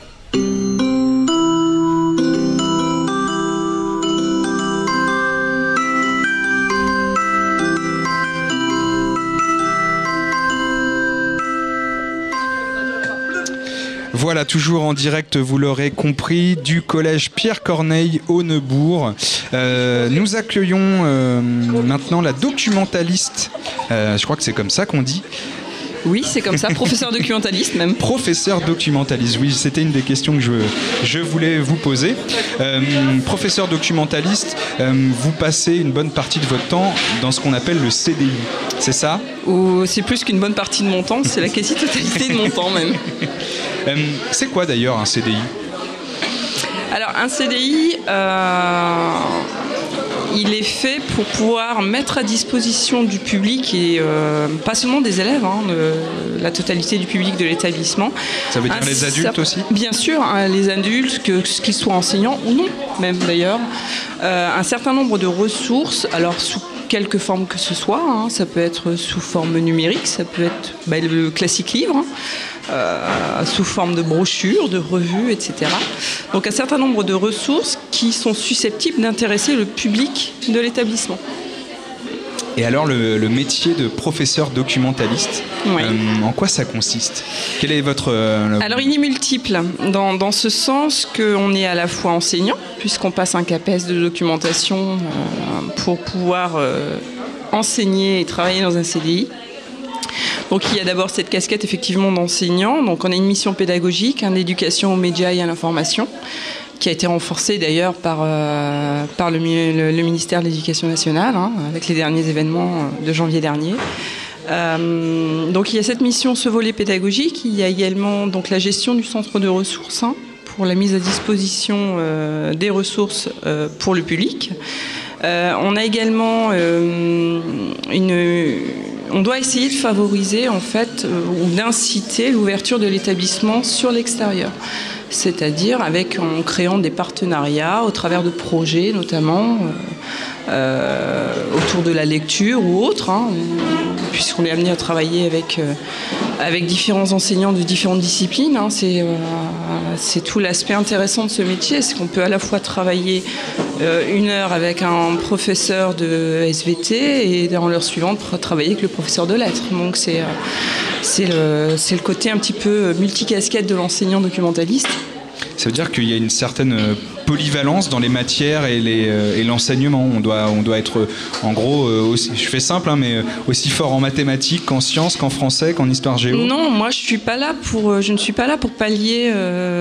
Voilà, toujours en direct, vous l'aurez compris, du collège Pierre Corneille au Neubourg. Nous accueillons maintenant la documentaliste, je crois que c'est comme ça qu'on dit. Oui, c'est comme ça, professeur documentaliste même. Professeur documentaliste, oui, c'était une des questions que je voulais vous poser. Professeur documentaliste, vous passez une bonne partie de votre temps dans ce qu'on appelle le CDI, c'est ça? Ou c'est plus qu'une bonne partie de mon temps, c'est la quasi-totalité de mon temps même. C'est quoi d'ailleurs un CDI? Alors un CDI, il est fait pour pouvoir mettre à disposition du public et pas seulement des élèves, la totalité du public de l'établissement. Ça veut dire les adultes aussi? Bien sûr, les adultes, qu'ils soient enseignants ou non, même d'ailleurs. Un certain nombre de ressources, alors sous quelque forme que ce soit, ça peut être sous forme numérique, ça peut être le classique livre, sous forme de brochures, de revues, etc. Donc un certain nombre de ressources qui sont susceptibles d'intéresser le public de l'établissement. Et alors le métier de professeur documentaliste, oui. En quoi ça consiste? Quel est votre... Alors il est multiple, dans ce sens qu'on est à la fois enseignant, puisqu'on passe un CAPES de documentation pour pouvoir enseigner et travailler dans un CDI. Donc il y a d'abord cette casquette effectivement d'enseignant. Donc on a une mission pédagogique, d'éducation aux médias et à l'information, qui a été renforcée d'ailleurs par le ministère de l'Éducation nationale, avec les derniers événements de janvier dernier. Donc il y a cette mission, ce volet pédagogique. Il y a également donc la gestion du centre de ressources, pour la mise à disposition des ressources pour le public. On a également on doit essayer de favoriser en fait ou d'inciter l'ouverture de l'établissement sur l'extérieur. C'est-à-dire en créant des partenariats au travers de projets notamment autour de la lecture ou autre, puisqu'on est amené à travailler avec différents enseignants de différentes disciplines. C'est tout l'aspect intéressant de ce métier, c'est qu'on peut à la fois travailler 1 heure avec un professeur de SVT et en l'heure suivante travailler avec le professeur de lettres. Donc c'est le côté un petit peu multicasquette de l'enseignant documentaliste. Ça veut dire qu'il y a une certaine polyvalence dans les matières et l'enseignement. On doit être, en gros, aussi, je fais simple, mais aussi fort en mathématiques qu'en sciences, qu'en français, qu'en histoire géo. Non, moi je ne suis pas là pour pallier.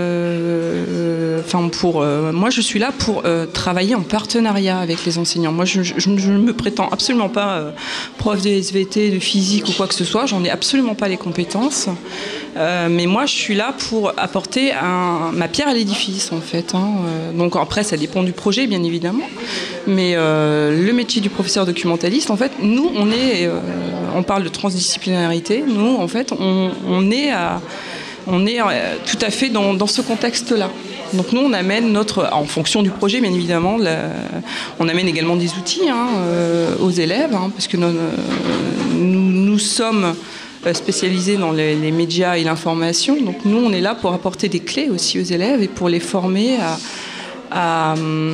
Moi je suis là pour travailler en partenariat avec les enseignants. Moi je ne me prétends absolument pas prof de SVT, de physique ou quoi que ce soit. J'en ai absolument pas les compétences. Mais moi je suis là pour apporter ma pierre à l'édifice en fait. Donc après ça dépend du projet bien évidemment. Mais le métier du professeur documentaliste, en fait, nous on parle de transdisciplinarité. Nous en fait on est tout à fait dans ce contexte-là. Donc nous on amène en fonction du projet bien évidemment, on amène également des outils aux élèves, parce que nous sommes spécialisés dans les médias et l'information. Donc nous on est là pour apporter des clés aussi aux élèves et pour les former à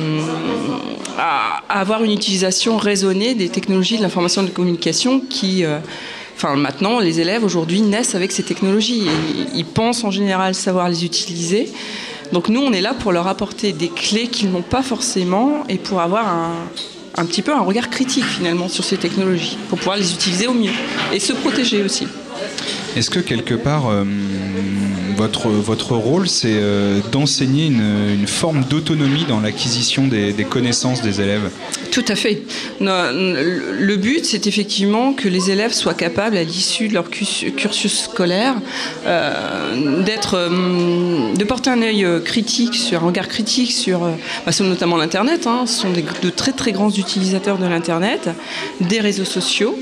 avoir une utilisation raisonnée des technologies de l'information et de la communication qui... maintenant, les élèves aujourd'hui naissent avec ces technologies et ils pensent en général savoir les utiliser. Donc nous, on est là pour leur apporter des clés qu'ils n'ont pas forcément et pour avoir un petit peu un regard critique finalement sur ces technologies, pour pouvoir les utiliser au mieux et se protéger aussi. Est-ce que quelque part, votre rôle, c'est d'enseigner une forme d'autonomie dans l'acquisition des connaissances des élèves ? Tout à fait. Le but, c'est effectivement que les élèves soient capables, à l'issue de leur cursus scolaire, de porter un œil critique, un regard critique sur notamment l'Internet. Ce sont de très très grands utilisateurs de l'Internet, des réseaux sociaux.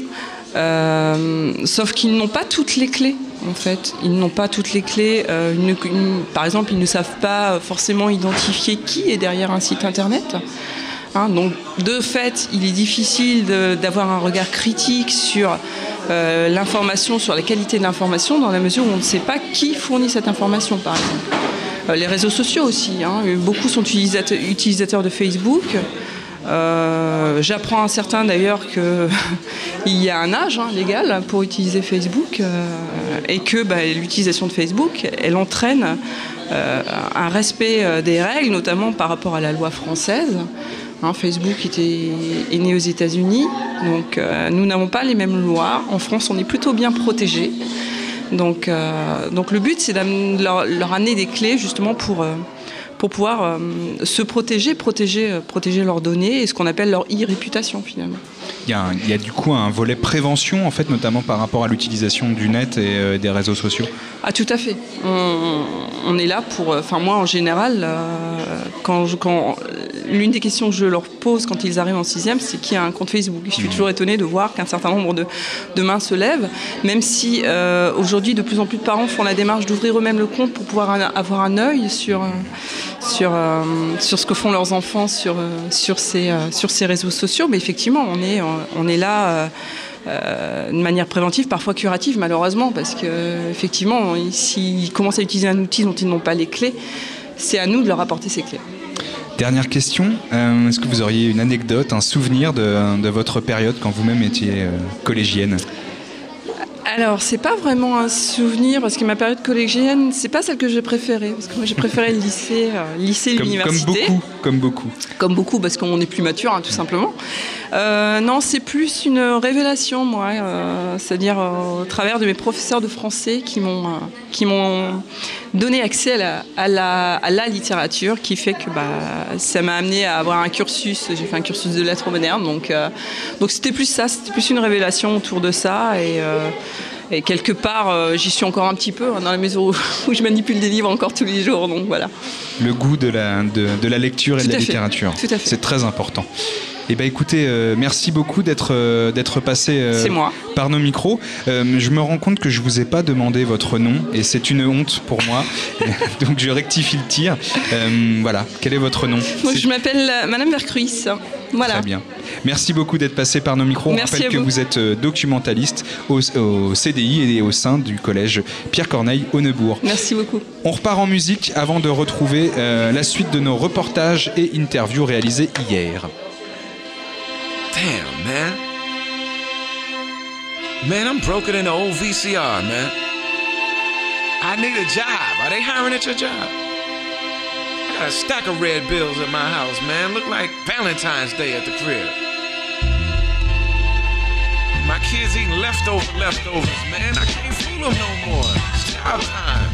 Sauf qu'ils n'ont pas toutes les clés en fait. Ils n'ont pas toutes les clés. Par exemple, ils ne savent pas forcément identifier qui est derrière un site internet. Donc de fait, il est difficile d'avoir un regard critique sur l'information, sur la qualité de l'information, dans la mesure où on ne sait pas qui fournit cette information, par exemple. Les réseaux sociaux aussi. Beaucoup sont utilisateurs de Facebook. J'apprends à certains d'ailleurs qu'il y a un âge légal pour utiliser Facebook et que l'utilisation de Facebook, elle entraîne un respect des règles, notamment par rapport à la loi française. Facebook est né aux États-Unis, donc nous n'avons pas les mêmes lois. En France, on est plutôt bien protégés. Donc le but, c'est de leur amener des clés justement pour pouvoir se protéger leurs données et ce qu'on appelle leur e-réputation finalement. Il y a du coup un volet prévention en fait, notamment par rapport à l'utilisation du net et des réseaux sociaux. Ah tout à fait. On est là pour... moi en général, quand l'une des questions que je leur pose quand ils arrivent en 6e, c'est qui a un compte Facebook. Je suis toujours étonnée de voir qu'un certain nombre de mains se lèvent, même si aujourd'hui de plus en plus de parents font la démarche d'ouvrir eux-mêmes le compte pour pouvoir avoir un œil sur ce que font leurs enfants sur ces réseaux sociaux. Mais effectivement, on est là de manière préventive, parfois curative malheureusement, parce qu'effectivement, s'ils commencent à utiliser un outil dont ils n'ont pas les clés, c'est à nous de leur apporter ces clés. Dernière question, est-ce que vous auriez une anecdote, un souvenir de votre période quand vous-même étiez collégienne ? Alors, c'est pas vraiment un souvenir, parce que ma période collégienne, c'est pas celle que j'ai préférée, parce que moi j'ai préféré le lycée, l'université. Comme beaucoup. Comme beaucoup, parce qu'on est plus mature, tout simplement. Non, c'est plus une révélation, moi. C'est-à-dire au travers de mes professeurs de français qui m'ont donné accès à la littérature, qui fait que ça m'a amené à avoir un cursus. J'ai fait un cursus de lettres modernes, donc c'était plus ça, c'était plus une révélation autour de ça. Et quelque part, j'y suis encore un petit peu, dans la mesure où je manipule des livres encore tous les jours, donc voilà. Le goût de la lecture et de la littérature. Tout à fait. C'est très important. Eh bien écoutez, merci beaucoup d'être passé par nos micros. Je me rends compte que je ne vous ai pas demandé votre nom et c'est une honte pour moi. Donc je rectifie le tir. Voilà, quel est votre nom? Moi, je m'appelle Madame Vercruis. Voilà. Très bien. Merci beaucoup d'être passé par nos micros. On rappelle que vous êtes documentaliste au CDI et au sein du collège Pierre Corneille au Neubourg. Merci beaucoup. On repart en musique avant de retrouver la suite de nos reportages et interviews réalisés hier. Damn, man. Man, I'm broker than the old VCR, man. I need a job. Are they hiring at your job? I got a stack of red bills at my house, man. Look like Valentine's Day at the crib. My kids eating leftovers, man. I can't fool them no more. It's job time.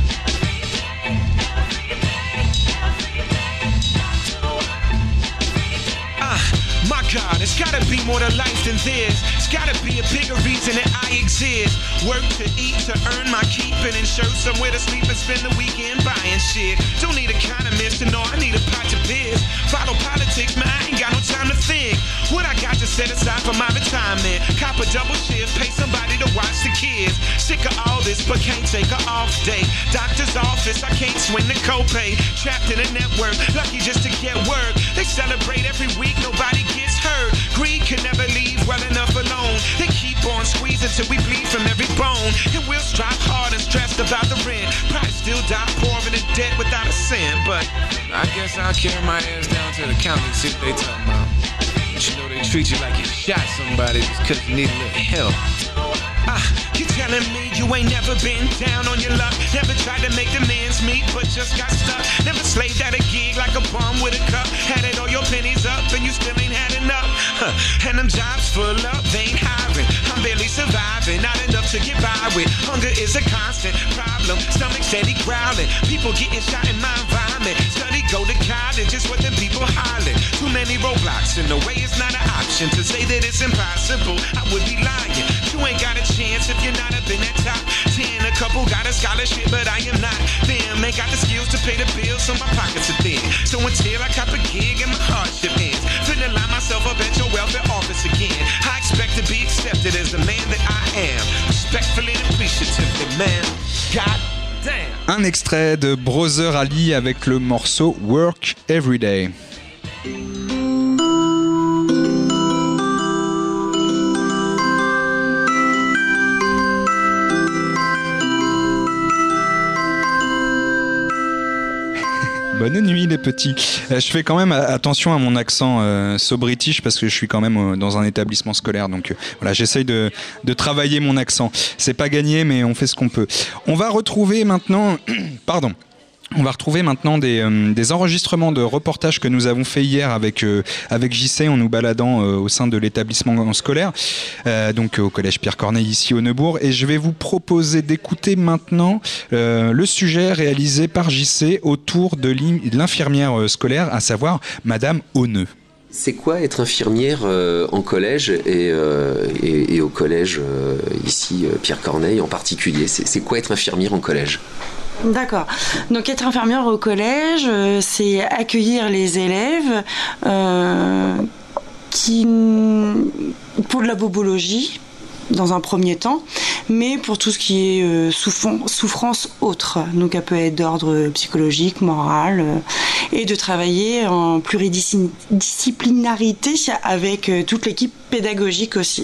My God, it's gotta be more to life than this. It's gotta be a bigger reason that I exist. Work to eat, to earn my keep, and ensure somewhere to sleep and spend the weekend buying shit. Don't need economists to know I need a pot to biz. Follow politics, man, I ain't got no time to think. What I got to set aside for my retirement? Cop a double shift, pay somebody to watch the kids. Sick of all this, but can't take an off day. Doctor's office, I can't swing the copay. Trapped in a network, lucky just to get work. They celebrate every week, nobody gets hurt. Greed can never leave well enough alone. They keep on squeezing till we bleed from every bone. And we'll strive hard and stressed about the rent. Probably still die poor and in debt without a cent. But I guess I'll carry my ass down to the county and see what they talking about. But you know they treat you like you shot somebody just cause you need a little help. You telling me you ain't never been down on your luck? Never tried to make the men's meet, but just got stuck. Never slaved at a gig like a bum with a cup. Had it all your pennies up and you still ain't had enough. And them jobs full up, they ain't hiring. I'm barely surviving, not enough to get by with. Hunger is a constant problem, stomach steady growling. People getting shot in my environment. Study, go to college, just what them people hollering. Too many roadblocks in the way, it's not an option. To say that it's impossible, I would be lying. You ain't got a chance if you're not up in that top 10. A couple got a scholarship, but I am not them. Ain't got the skills to pay the bills, so my pockets are thin. So until I cop a gig and my hardship ends, finna line myself up at your welfare office again. I expect to be accepted as the man that I am. Respectfully and appreciatively, man. God damn. Un extrait de Brother Ali avec le morceau Work Everyday. Bonne nuit les petits. Je fais quand même attention à mon accent so-british parce que je suis quand même dans un établissement scolaire. Donc voilà, j'essaye de travailler mon accent. C'est pas gagné, mais on fait ce qu'on peut. On va retrouver maintenant... Pardon. On va retrouver maintenant des enregistrements de reportages que nous avons fait hier avec JC en nous baladant au sein de l'établissement scolaire, donc au collège Pierre Corneille ici au Neubourg. Et je vais vous proposer d'écouter maintenant le sujet réalisé par JC autour de l'infirmière scolaire, à savoir Madame Auneux. C'est quoi être infirmière en collège et au collège ici Pierre Corneille en particulier? C'est quoi être infirmière en collège? D'accord. Donc être infirmière au collège, c'est accueillir les élèves qui, pour de la bobologie dans un premier temps, mais pour tout ce qui est souffrance autre. Donc elle peut être d'ordre psychologique, moral, et de travailler en pluridisciplinarité avec toute l'équipe pédagogique aussi.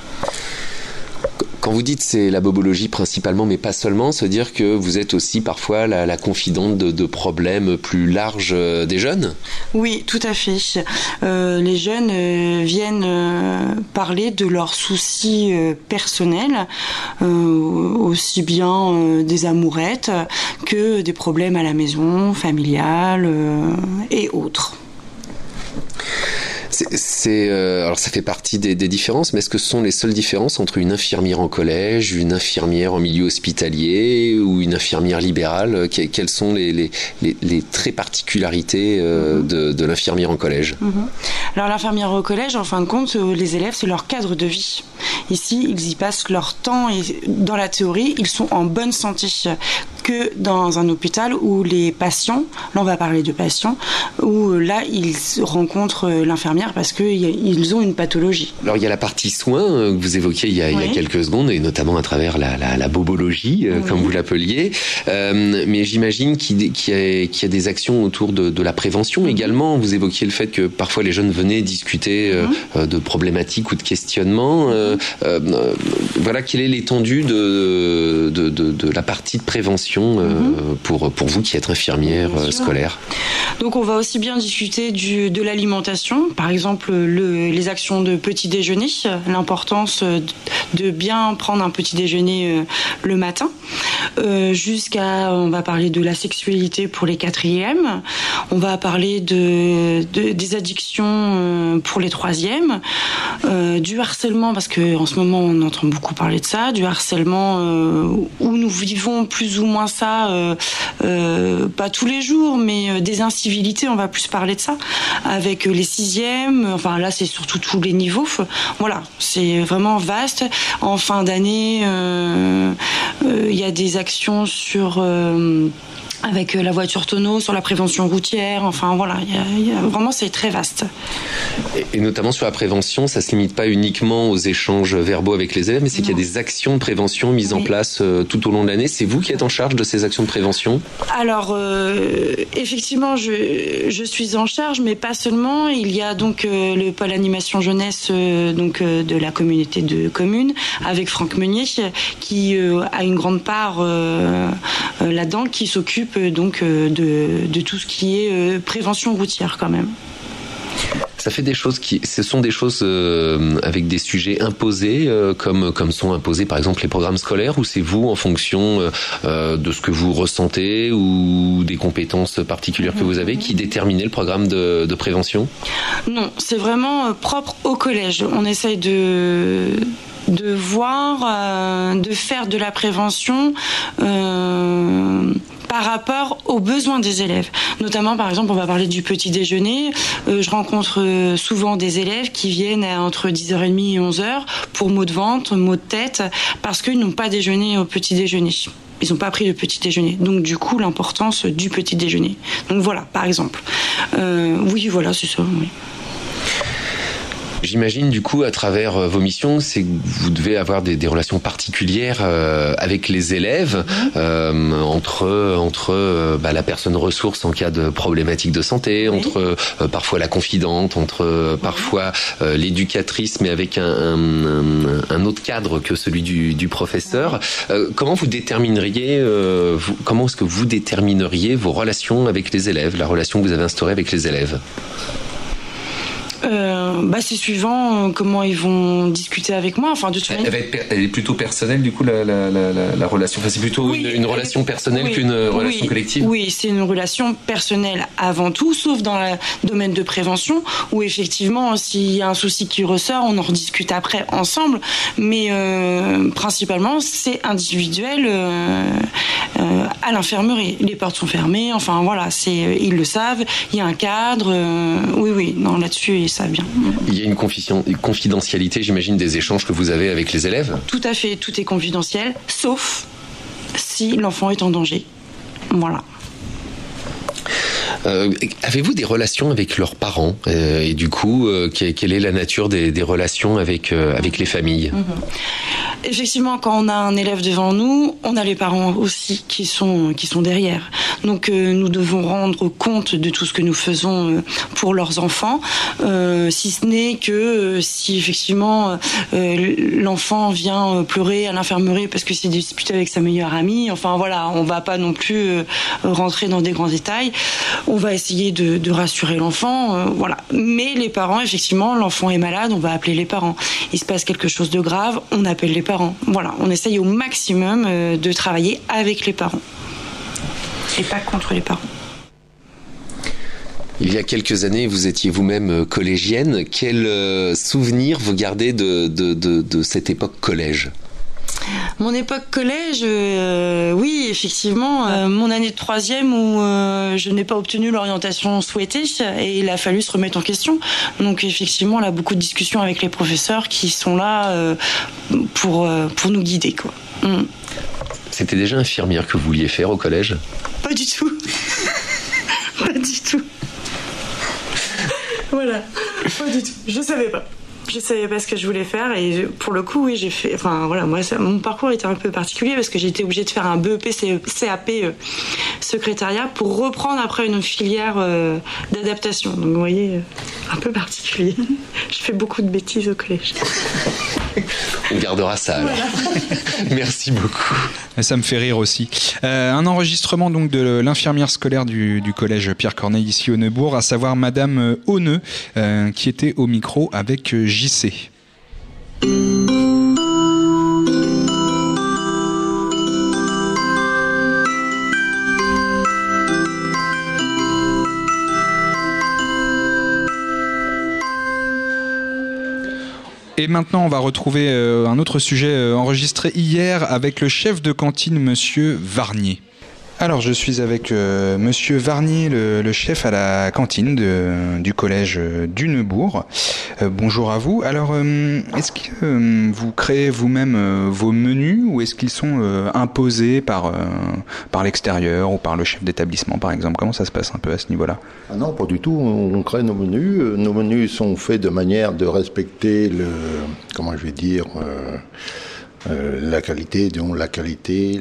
Quand vous dites c'est la bobologie principalement, mais pas seulement, ça veut dire que vous êtes aussi parfois la confidente de problèmes plus larges des jeunes? Oui, tout à fait. Les jeunes viennent parler de leurs soucis personnels, aussi bien des amourettes que des problèmes à la maison, familiales et autres. Alors ça fait partie des différences, mais est-ce que ce sont les seules différences entre une infirmière en collège, une infirmière en milieu hospitalier ou une infirmière libérale? Quelles sont les traits particularités de l'infirmière en collège? Alors l'infirmière au collège, en fin de compte, les élèves, c'est leur cadre de vie. Ici, ils y passent leur temps et dans la théorie, ils sont en bonne santé. Que dans un hôpital où les patients, là on va parler de patients, où là ils rencontrent l'infirmière parce qu'ils ont une pathologie. Alors il y a la partie soins que vous évoquiez il y a quelques secondes, et notamment à travers la bobologie, comme vous l'appeliez, mais j'imagine qu'il y a des actions autour de la prévention également. Vous évoquiez le fait que parfois les jeunes venaient discuter de problématiques ou de questionnements. Voilà, quelle est l'étendue de la partie de prévention pour vous qui êtes infirmière scolaire? Donc on va aussi bien discuter de l'alimentation, par exemple les actions de petit déjeuner, l'importance de bien prendre un petit déjeuner le matin, on va parler de la sexualité pour les 4e, on va parler des addictions pour les 3e, du harcèlement, parce qu'en ce moment on entend beaucoup parler de ça, du harcèlement où nous vivons plus ou moins ça, pas tous les jours, mais des incivilités, on va plus parler de ça, avec les 6e, enfin là c'est surtout tous les niveaux, voilà, c'est vraiment vaste. En fin d'année, il y a des actions avec la voiture tonneau, sur la prévention routière, enfin voilà, vraiment c'est très vaste. Et notamment sur la prévention, ça se limite pas uniquement aux échanges verbaux avec les élèves, mais c'est qu'il y a des actions de prévention mises en place tout au long de l'année. C'est vous qui êtes en charge de ces actions de prévention? Alors, effectivement, je suis en charge, mais pas seulement. Il y a donc le pôle animation jeunesse de la communauté de communes, avec Franck Meunier, qui a une grande part là-dedans, qui s'occupe donc de tout ce qui est prévention routière quand même. Ça fait ce sont des choses avec des sujets imposés, comme sont imposés par exemple les programmes scolaires, ou c'est vous en fonction de ce que vous ressentez ou des compétences particulières que vous avez qui déterminez le programme de prévention? Non, c'est vraiment propre au collège. On essaye de faire de la prévention par rapport aux besoins des élèves. Notamment, par exemple, on va parler du petit déjeuner. Je rencontre souvent des élèves qui viennent entre 10h30 et 11h pour maux de ventre, maux de tête, parce qu'ils n'ont pas déjeuné au petit déjeuner. Ils n'ont pas pris le petit déjeuner. Donc, du coup, l'importance du petit déjeuner. Donc, voilà, par exemple. Oui, voilà, c'est ça, oui. J'imagine du coup à travers vos missions, c'est que vous devez avoir des relations particulières avec les élèves, entre la personne ressource en cas de problématique de santé, entre parfois la confidente, entre parfois l'éducatrice, mais avec un autre cadre que celui du professeur. Comment vous détermineriez, comment est-ce que vous détermineriez vos relations avec les élèves, la relation que vous avez instaurée avec les élèves? C'est suivant comment ils vont discuter avec moi. Enfin, elle est plutôt personnelle, du coup, la relation. Enfin, c'est plutôt une relation personnelle qu'une relation collective. Oui, c'est une relation personnelle avant tout, sauf dans le domaine de prévention, où effectivement, s'il y a un souci qui ressort, on en rediscute après ensemble. Mais principalement, c'est individuel à l'infirmerie. Les portes sont fermées. Enfin, voilà, ils le savent. Il y a un cadre. Oui, non, là-dessus, ils savent bien. Il y a une confidentialité, j'imagine, des échanges que vous avez avec les élèves? Tout à fait, tout est confidentiel, sauf si l'enfant est en danger. Voilà. Avez-vous des relations avec leurs parents et du coup, quelle est la nature des relations avec les familles? Effectivement, quand on a un élève devant nous, on a les parents aussi qui sont derrière. Donc nous devons rendre compte de tout ce que nous faisons pour leurs enfants, si ce n'est que si effectivement l'enfant vient pleurer à l'infirmerie parce que s'est disputé avec sa meilleure amie, enfin voilà, on va pas non plus rentrer dans des grands détails. On va essayer de rassurer l'enfant, voilà. Mais les parents, effectivement, l'enfant est malade, on va appeler les parents. Il se passe quelque chose de grave, on appelle les parents. Voilà, on essaye au maximum de travailler avec les parents et pas contre les parents. Il y a quelques années, vous étiez vous-même collégienne. Quel souvenir vous gardez de cette époque collège ? Mon époque collège, oui, effectivement, mon année de 3e où je n'ai pas obtenu l'orientation souhaitée et il a fallu se remettre en question. Donc effectivement, là, beaucoup de discussions avec les professeurs qui sont là pour nous guider, quoi. C'était déjà infirmière que vous vouliez faire au collège ? Pas du tout. Pas du tout. Voilà, pas du tout. Je savais pas ce que je voulais faire et pour le coup, oui, j'ai fait. Enfin voilà, moi, mon parcours était un peu particulier parce que j'ai été obligée de faire un BEP CAP secrétariat pour reprendre après une filière d'adaptation. Donc vous voyez, un peu particulier. Je fais beaucoup de bêtises au collège. On gardera ça alors. Voilà. Merci beaucoup. Ça me fait rire aussi. Un enregistrement donc de l'infirmière scolaire du collège Pierre Corneille ici au Neubourg, à savoir Madame Auneux, qui était au micro avec JC. Et maintenant, on va retrouver un autre sujet enregistré hier avec le chef de cantine, Monsieur Varnier. Alors, je suis avec Monsieur Varnier, le chef à la cantine du collège du Neubourg. Bonjour à vous. Alors, est-ce que vous créez vous-même vos menus ou est-ce qu'ils sont imposés par l'extérieur ou par le chef d'établissement, par exemple ? Comment ça se passe un peu à ce niveau-là ? Ah non, pas du tout. On crée nos menus. Nos menus sont faits de manière de respecter la qualité, dont la qualité,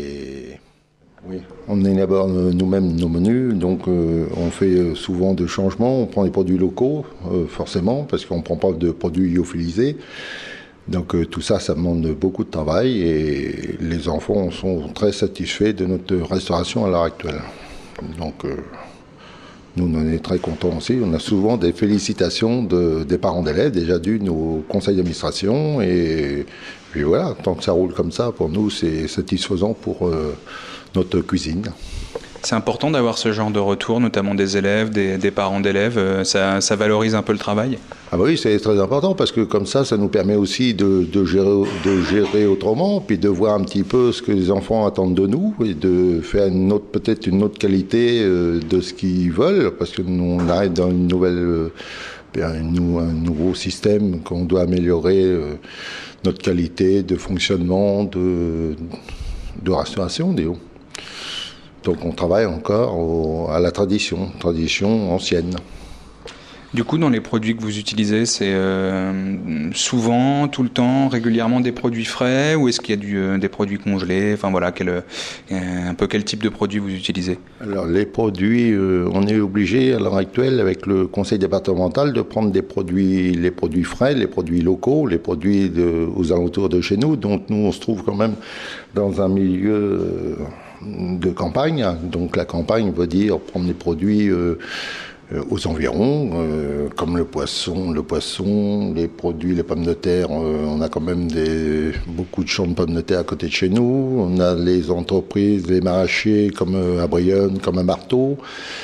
Oui, on élabore nous-mêmes nos menus, donc on fait souvent de changements, on prend des produits locaux, forcément, parce qu'on ne prend pas de produits lyophilisés. Donc tout ça, ça demande beaucoup de travail et les enfants sont très satisfaits de notre restauration à l'heure actuelle. Donc nous, on est très contents aussi. On a souvent des félicitations des parents d'élèves, déjà d'une au conseil d'administration. Et puis voilà, tant que ça roule comme ça, pour nous, c'est satisfaisant pour notre cuisine. C'est important d'avoir ce genre de retour, notamment des élèves, des parents d'élèves. Ça valorise un peu le travail ? Ah bah oui, c'est très important parce que comme ça nous permet aussi de gérer autrement, puis de voir un petit peu ce que les enfants attendent de nous et de faire peut-être une autre qualité de ce qu'ils veulent, parce que nous on arrive dans un nouveau système qu'on doit améliorer notre qualité de fonctionnement, de restauration, disons. Donc on travaille encore à la tradition ancienne. Du coup, dans les produits que vous utilisez, c'est souvent, tout le temps, régulièrement des produits frais ou est-ce qu'il y a des produits congelés ? Enfin voilà, un peu quel type de produits vous utilisez ? Alors les produits, on est obligé à l'heure actuelle avec le conseil départemental de prendre les produits frais, les produits locaux, les produits aux alentours de chez nous. Donc nous, on se trouve quand même dans un milieu de campagne. Donc la campagne veut dire prendre des produits aux environs, comme le poisson, les produits, les pommes de terre. On a quand même beaucoup de champs de pommes de terre à côté de chez nous. On a les entreprises, les maraîchers comme à Brionne, comme à Marteau.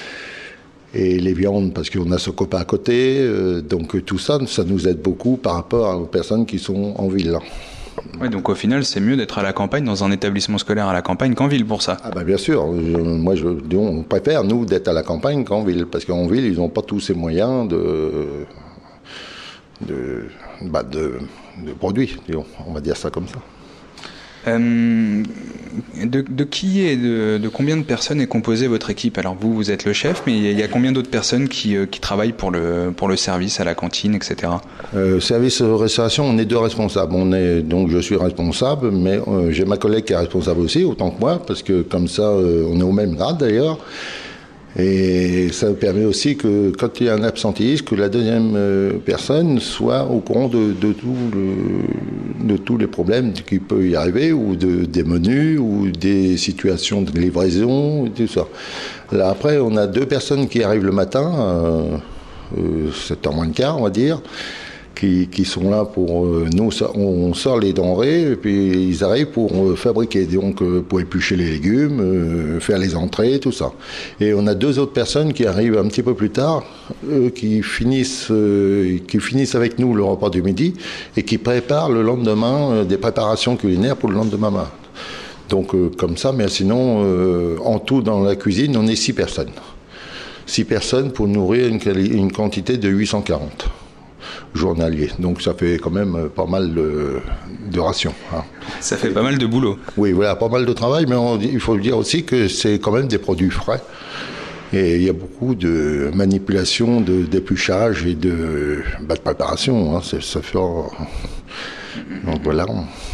Et les viandes, parce qu'on a ce copain à côté. Donc tout ça, ça nous aide beaucoup par rapport aux personnes qui sont en ville. Ouais, donc au final, c'est mieux d'être à la campagne, dans un établissement scolaire à la campagne qu'en ville pour ça. Ah bah bien sûr, on préfère nous d'être à la campagne qu'en ville, parce qu'en ville, ils n'ont pas tous ces moyens de produits, on va dire ça comme ça. De qui et de combien de personnes est composée votre équipe ? Alors vous êtes le chef, mais il y a combien d'autres personnes qui travaillent pour le service à la cantine, etc. Service restauration, on est 2 responsables. Donc je suis responsable, mais j'ai ma collègue qui est responsable aussi, autant que moi, parce que comme ça, on est au même grade d'ailleurs. Et ça permet aussi que quand il y a un absentéisme, que la deuxième personne soit au courant de tous les problèmes qui peuvent y arriver, ou des menus, ou des situations de livraison, tout ça. Là, après, on a 2 personnes qui arrivent le matin, 7h moins le quart, on va dire, qui sont là pour nous. On sort les denrées et puis ils arrivent pour fabriquer, donc pour éplucher les légumes, faire les entrées, tout ça. Et on a 2 autres personnes qui arrivent un petit peu plus tard, qui finissent avec nous le repas du midi et qui préparent le lendemain des préparations culinaires pour le lendemain matin. Donc comme ça, mais sinon en tout dans la cuisine on est 6 personnes. 6 personnes pour nourrir une quantité de 840 journaliers. Donc ça fait quand même pas mal de rations. Hein. Ça fait pas mal de boulot. Oui, voilà, pas mal de travail, mais il faut dire aussi que c'est quand même des produits frais. Et il y a beaucoup de manipulation, d'épluchage et de préparation. Hein. Ça fait... Donc voilà.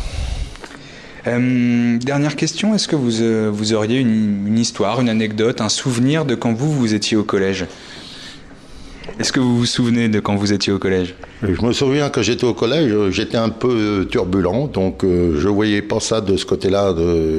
Dernière question, est-ce que vous auriez une histoire, une anecdote, un souvenir de quand vous étiez au collège ? Est-ce que vous vous souvenez de quand vous étiez au collège ? Je me souviens que j'étais au collège, j'étais un peu turbulent, donc je voyais pas ça de ce côté-là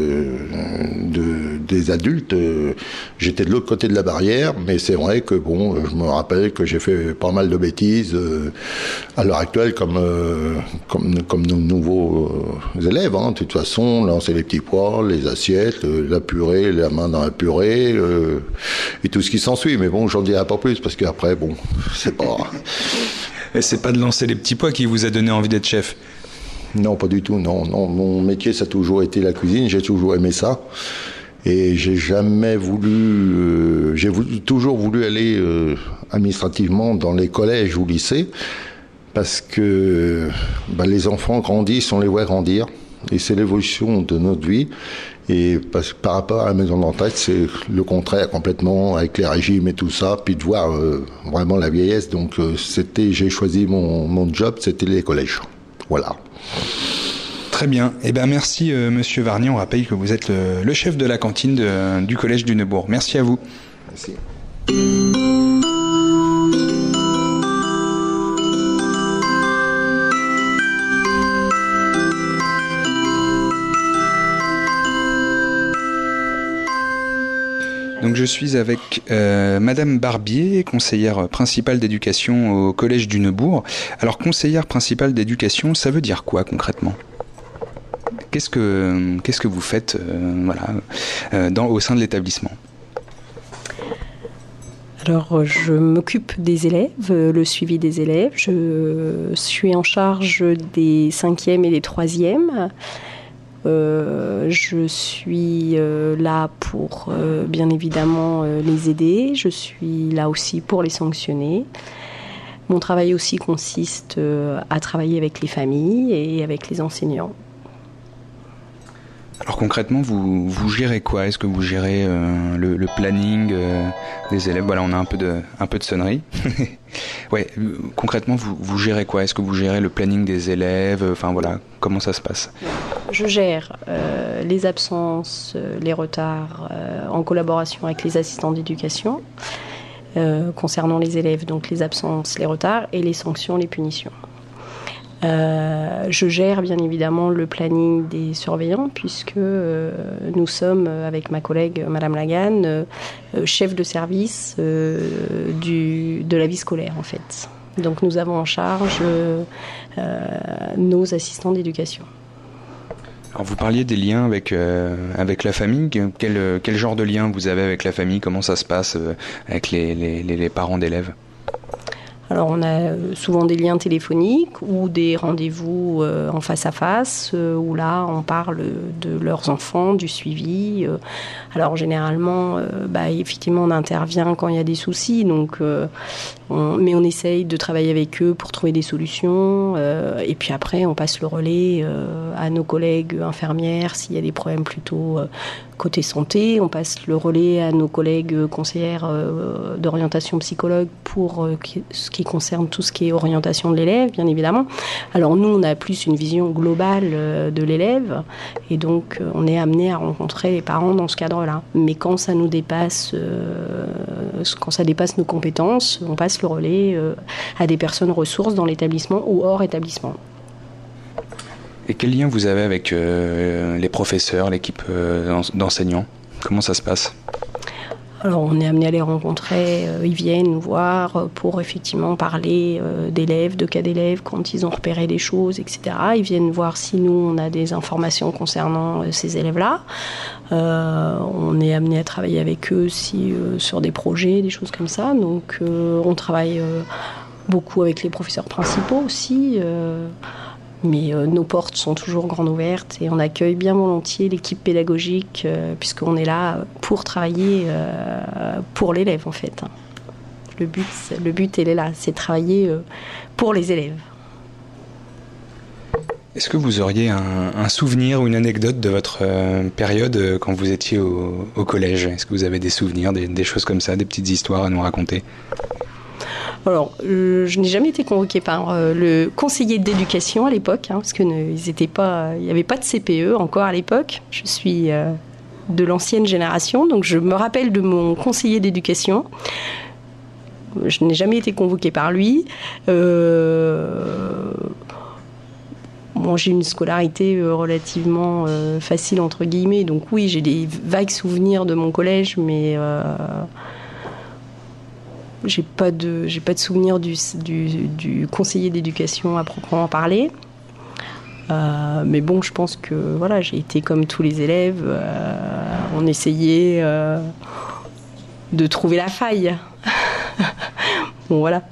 des adultes. J'étais de l'autre côté de la barrière, mais c'est vrai que bon, je me rappelle que j'ai fait pas mal de bêtises à l'heure actuelle, comme nos nouveaux élèves. Hein. De toute façon, lancer les petits pois, les assiettes, la purée, la main dans la purée, et tout ce qui s'ensuit. Mais bon, j'en dirai pas plus parce qu'après, bon, c'est pas. Et c'est pas de lancer les petits pois qui vous a donné envie d'être chef ? Non, pas du tout, non. Mon métier, ça a toujours été la cuisine, j'ai toujours aimé ça. Et j'ai jamais voulu... toujours voulu aller administrativement dans les collèges ou lycées, parce que les enfants grandissent, on les voit grandir, et c'est l'évolution de notre vie. Et par rapport à la maison de retraite, c'est le contraire complètement, avec les régimes et tout ça, puis de voir vraiment la vieillesse. Donc j'ai choisi mon job, c'était les collèges. Voilà. Très bien. Eh ben merci Monsieur Varnier. On rappelle que vous êtes le chef de la cantine du collège du Neubourg. Merci à vous. Merci. Donc je suis avec Madame Barbier, conseillère principale d'éducation au collège du Neubourg. Alors conseillère principale d'éducation, ça veut dire quoi concrètement ? Qu'est-ce que vous faites au sein de l'établissement ? Alors, je m'occupe des élèves, le suivi des élèves. Je suis en charge des 5e et des 3e. Je suis là pour, bien évidemment, les aider. Je suis là aussi pour les sanctionner. Mon travail aussi consiste à travailler avec les familles et avec les enseignants. Alors concrètement, vous gérez quoi ? Est-ce que vous gérez le planning des élèves ? Voilà, on a un peu de sonnerie. Ouais, concrètement, vous gérez quoi ? Est-ce que vous gérez le planning des élèves ? Enfin voilà, comment ça se passe ? Je gère les absences, les retards en collaboration avec les assistants d'éducation concernant les élèves, donc les absences, les retards et les sanctions, les punitions. Je gère bien évidemment le planning des surveillants puisque nous sommes avec ma collègue Madame Lagan chef de service de la vie scolaire en fait. Donc nous avons en charge nos assistants d'éducation. Alors vous parliez des liens avec la famille. Quel genre de lien vous avez avec la famille ? Comment ça se passe avec les parents d'élèves ? Alors on a souvent des liens téléphoniques ou des rendez-vous en face à face où là on parle de leurs enfants, du suivi. Alors généralement, effectivement on intervient quand il y a des soucis, donc mais on essaye de travailler avec eux pour trouver des solutions. Et puis après on passe le relais à nos collègues infirmières s'il y a des problèmes plutôt côté santé. On passe le relais à nos collègues conseillères d'orientation psychologue pour ce qui concerne tout ce qui est orientation de l'élève, bien évidemment. Alors nous, on a plus une vision globale de l'élève et donc on est amené à rencontrer les parents dans ce cadre-là. Mais quand ça nous dépasse, quand ça dépasse nos compétences, on passe le relais à des personnes ressources dans l'établissement ou hors établissement. Et quel lien vous avez avec les professeurs, l'équipe d'enseignants ? Comment ça se passe ? Alors on est amené à les rencontrer, ils viennent nous voir pour effectivement parler d'élèves, de cas d'élèves, quand ils ont repéré des choses, etc. Ils viennent voir si nous on a des informations concernant ces élèves-là. On est amené à travailler avec eux aussi sur des projets, des choses comme ça. Donc on travaille beaucoup avec les professeurs principaux aussi. Mais nos portes sont toujours grandes ouvertes et on accueille bien volontiers l'équipe pédagogique puisqu'on est là pour travailler pour l'élève en fait. Le but il est là, c'est de travailler pour les élèves. Est-ce que vous auriez un souvenir ou une anecdote de votre période quand vous étiez au collège ? Est-ce que vous avez des souvenirs, des choses comme ça, des petites histoires à nous raconter ? Alors, je n'ai jamais été convoquée par le conseiller d'éducation à l'époque, parce qu'il n'y avait pas de CPE encore à l'époque. Je suis de l'ancienne génération, donc je me rappelle de mon conseiller d'éducation. Je n'ai jamais été convoquée par lui. Bon, j'ai une scolarité relativement facile, entre guillemets, donc oui, j'ai des vagues souvenirs de mon collège, mais... J'ai pas de souvenir du conseiller d'éducation à proprement parler. Mais bon, je pense que voilà, j'ai été comme tous les élèves. On essayait de trouver la faille. Bon, voilà.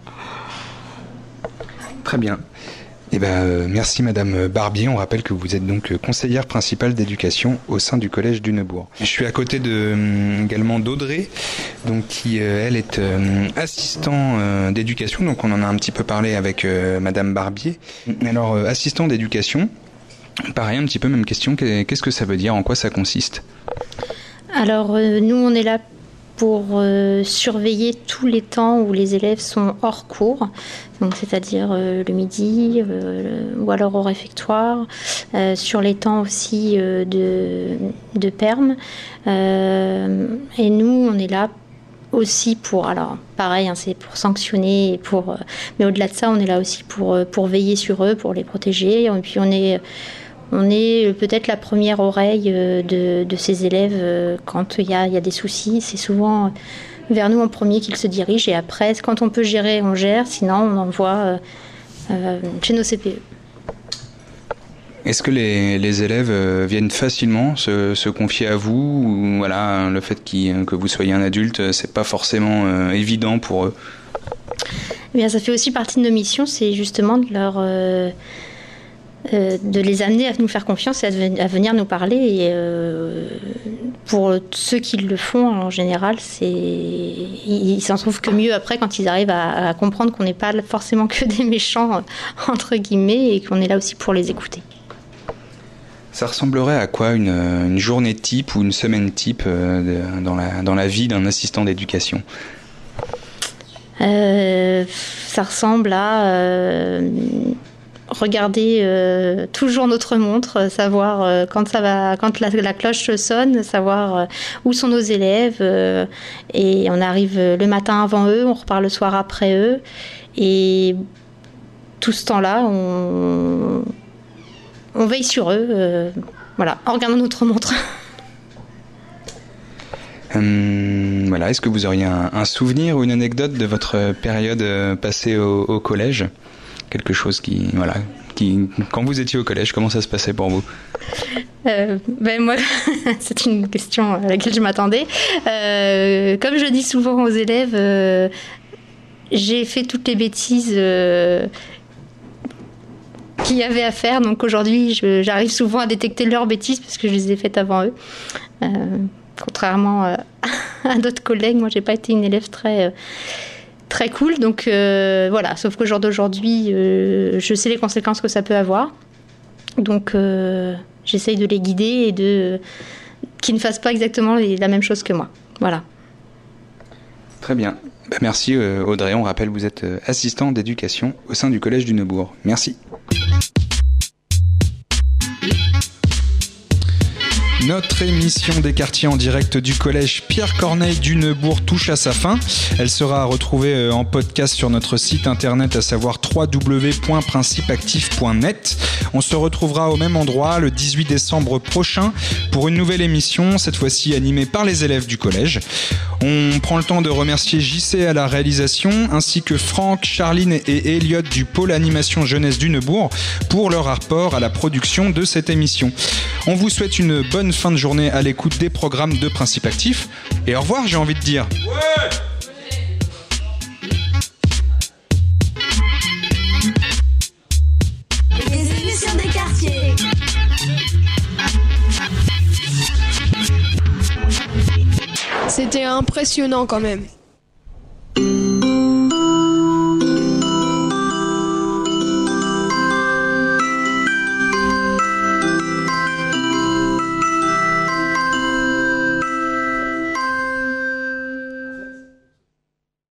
Très bien. Merci Madame Barbier. On rappelle que vous êtes donc conseillère principale d'éducation au sein du collège du Neubourg. Je suis à côté également d'Audrey, donc qui elle est assistant d'éducation. Donc on en a un petit peu parlé avec Madame Barbier. Alors assistant d'éducation, pareil, un petit peu même question. Qu'est-ce que ça veut dire ? En quoi ça consiste ? Alors nous on est là pour surveiller tous les temps où les élèves sont hors cours, donc c'est-à-dire le midi ou alors au réfectoire, sur les temps aussi de perm. Et nous, on est là aussi pour, alors pareil, c'est pour sanctionner, mais au-delà de ça, on est là aussi pour veiller sur eux, pour les protéger. Et puis on est peut-être la première oreille de ces élèves quand il y a des soucis. C'est souvent vers nous en premier qu'ils se dirigent et après, quand on peut gérer, on gère. Sinon, on envoie chez nos CPE. Est-ce que les élèves viennent facilement se confier à vous ou voilà, le fait que vous soyez un adulte, c'est pas forcément évident pour eux ? Eh bien, ça fait aussi partie de nos missions, c'est justement de les amener à nous faire confiance et à venir nous parler. Et pour ceux qui le font, en général, ils s'en trouvent que mieux après quand ils arrivent à comprendre qu'on n'est pas forcément que des méchants, entre guillemets, et qu'on est là aussi pour les écouter. Ça ressemblerait à quoi une journée type ou une semaine type dans la vie d'un assistant d'éducation ? Ça ressemble à... regarder toujours notre montre, savoir quand la cloche sonne, savoir où sont nos élèves, et on arrive le matin avant eux, on repart le soir après eux, et tout ce temps-là, on veille sur eux, voilà, en regardant notre montre. Voilà, est-ce que vous auriez un souvenir ou une anecdote de votre période passée au collège ? Quelque chose quand vous étiez au collège, comment ça se passait pour vous ? Moi, c'est une question à laquelle je m'attendais. Comme je dis souvent aux élèves, j'ai fait toutes les bêtises qu'il y avait à faire. Donc aujourd'hui, j'arrive souvent à détecter leurs bêtises parce que je les ai faites avant eux. Contrairement à d'autres collègues, moi, j'ai pas été une élève très cool, donc voilà, sauf qu'au jour d'aujourd'hui, je sais les conséquences que ça peut avoir, donc j'essaye de les guider et qu'ils ne fassent pas exactement la même chose que moi, voilà. Très bien, merci Audrey, on rappelle vous êtes assistant d'éducation au sein du collège du Neubourg, merci. Notre émission des quartiers en direct du collège Pierre Corneille du Neubourg touche à sa fin. Elle sera retrouvée en podcast sur notre site internet, à savoir www.principeactif.net. On se retrouvera au même endroit le 18 décembre prochain pour une nouvelle émission, cette fois-ci animée par les élèves du collège. On prend le temps de remercier JC à la réalisation, ainsi que Franck, Charline et Elliot du pôle animation jeunesse du Neubourg pour leur rapport à la production de cette émission. On vous souhaite une bonne fin de journée à l'écoute des programmes de Principe Actif. Et au revoir, j'ai envie de dire. Ouais. Les émissions des quartiers. C'était impressionnant quand même.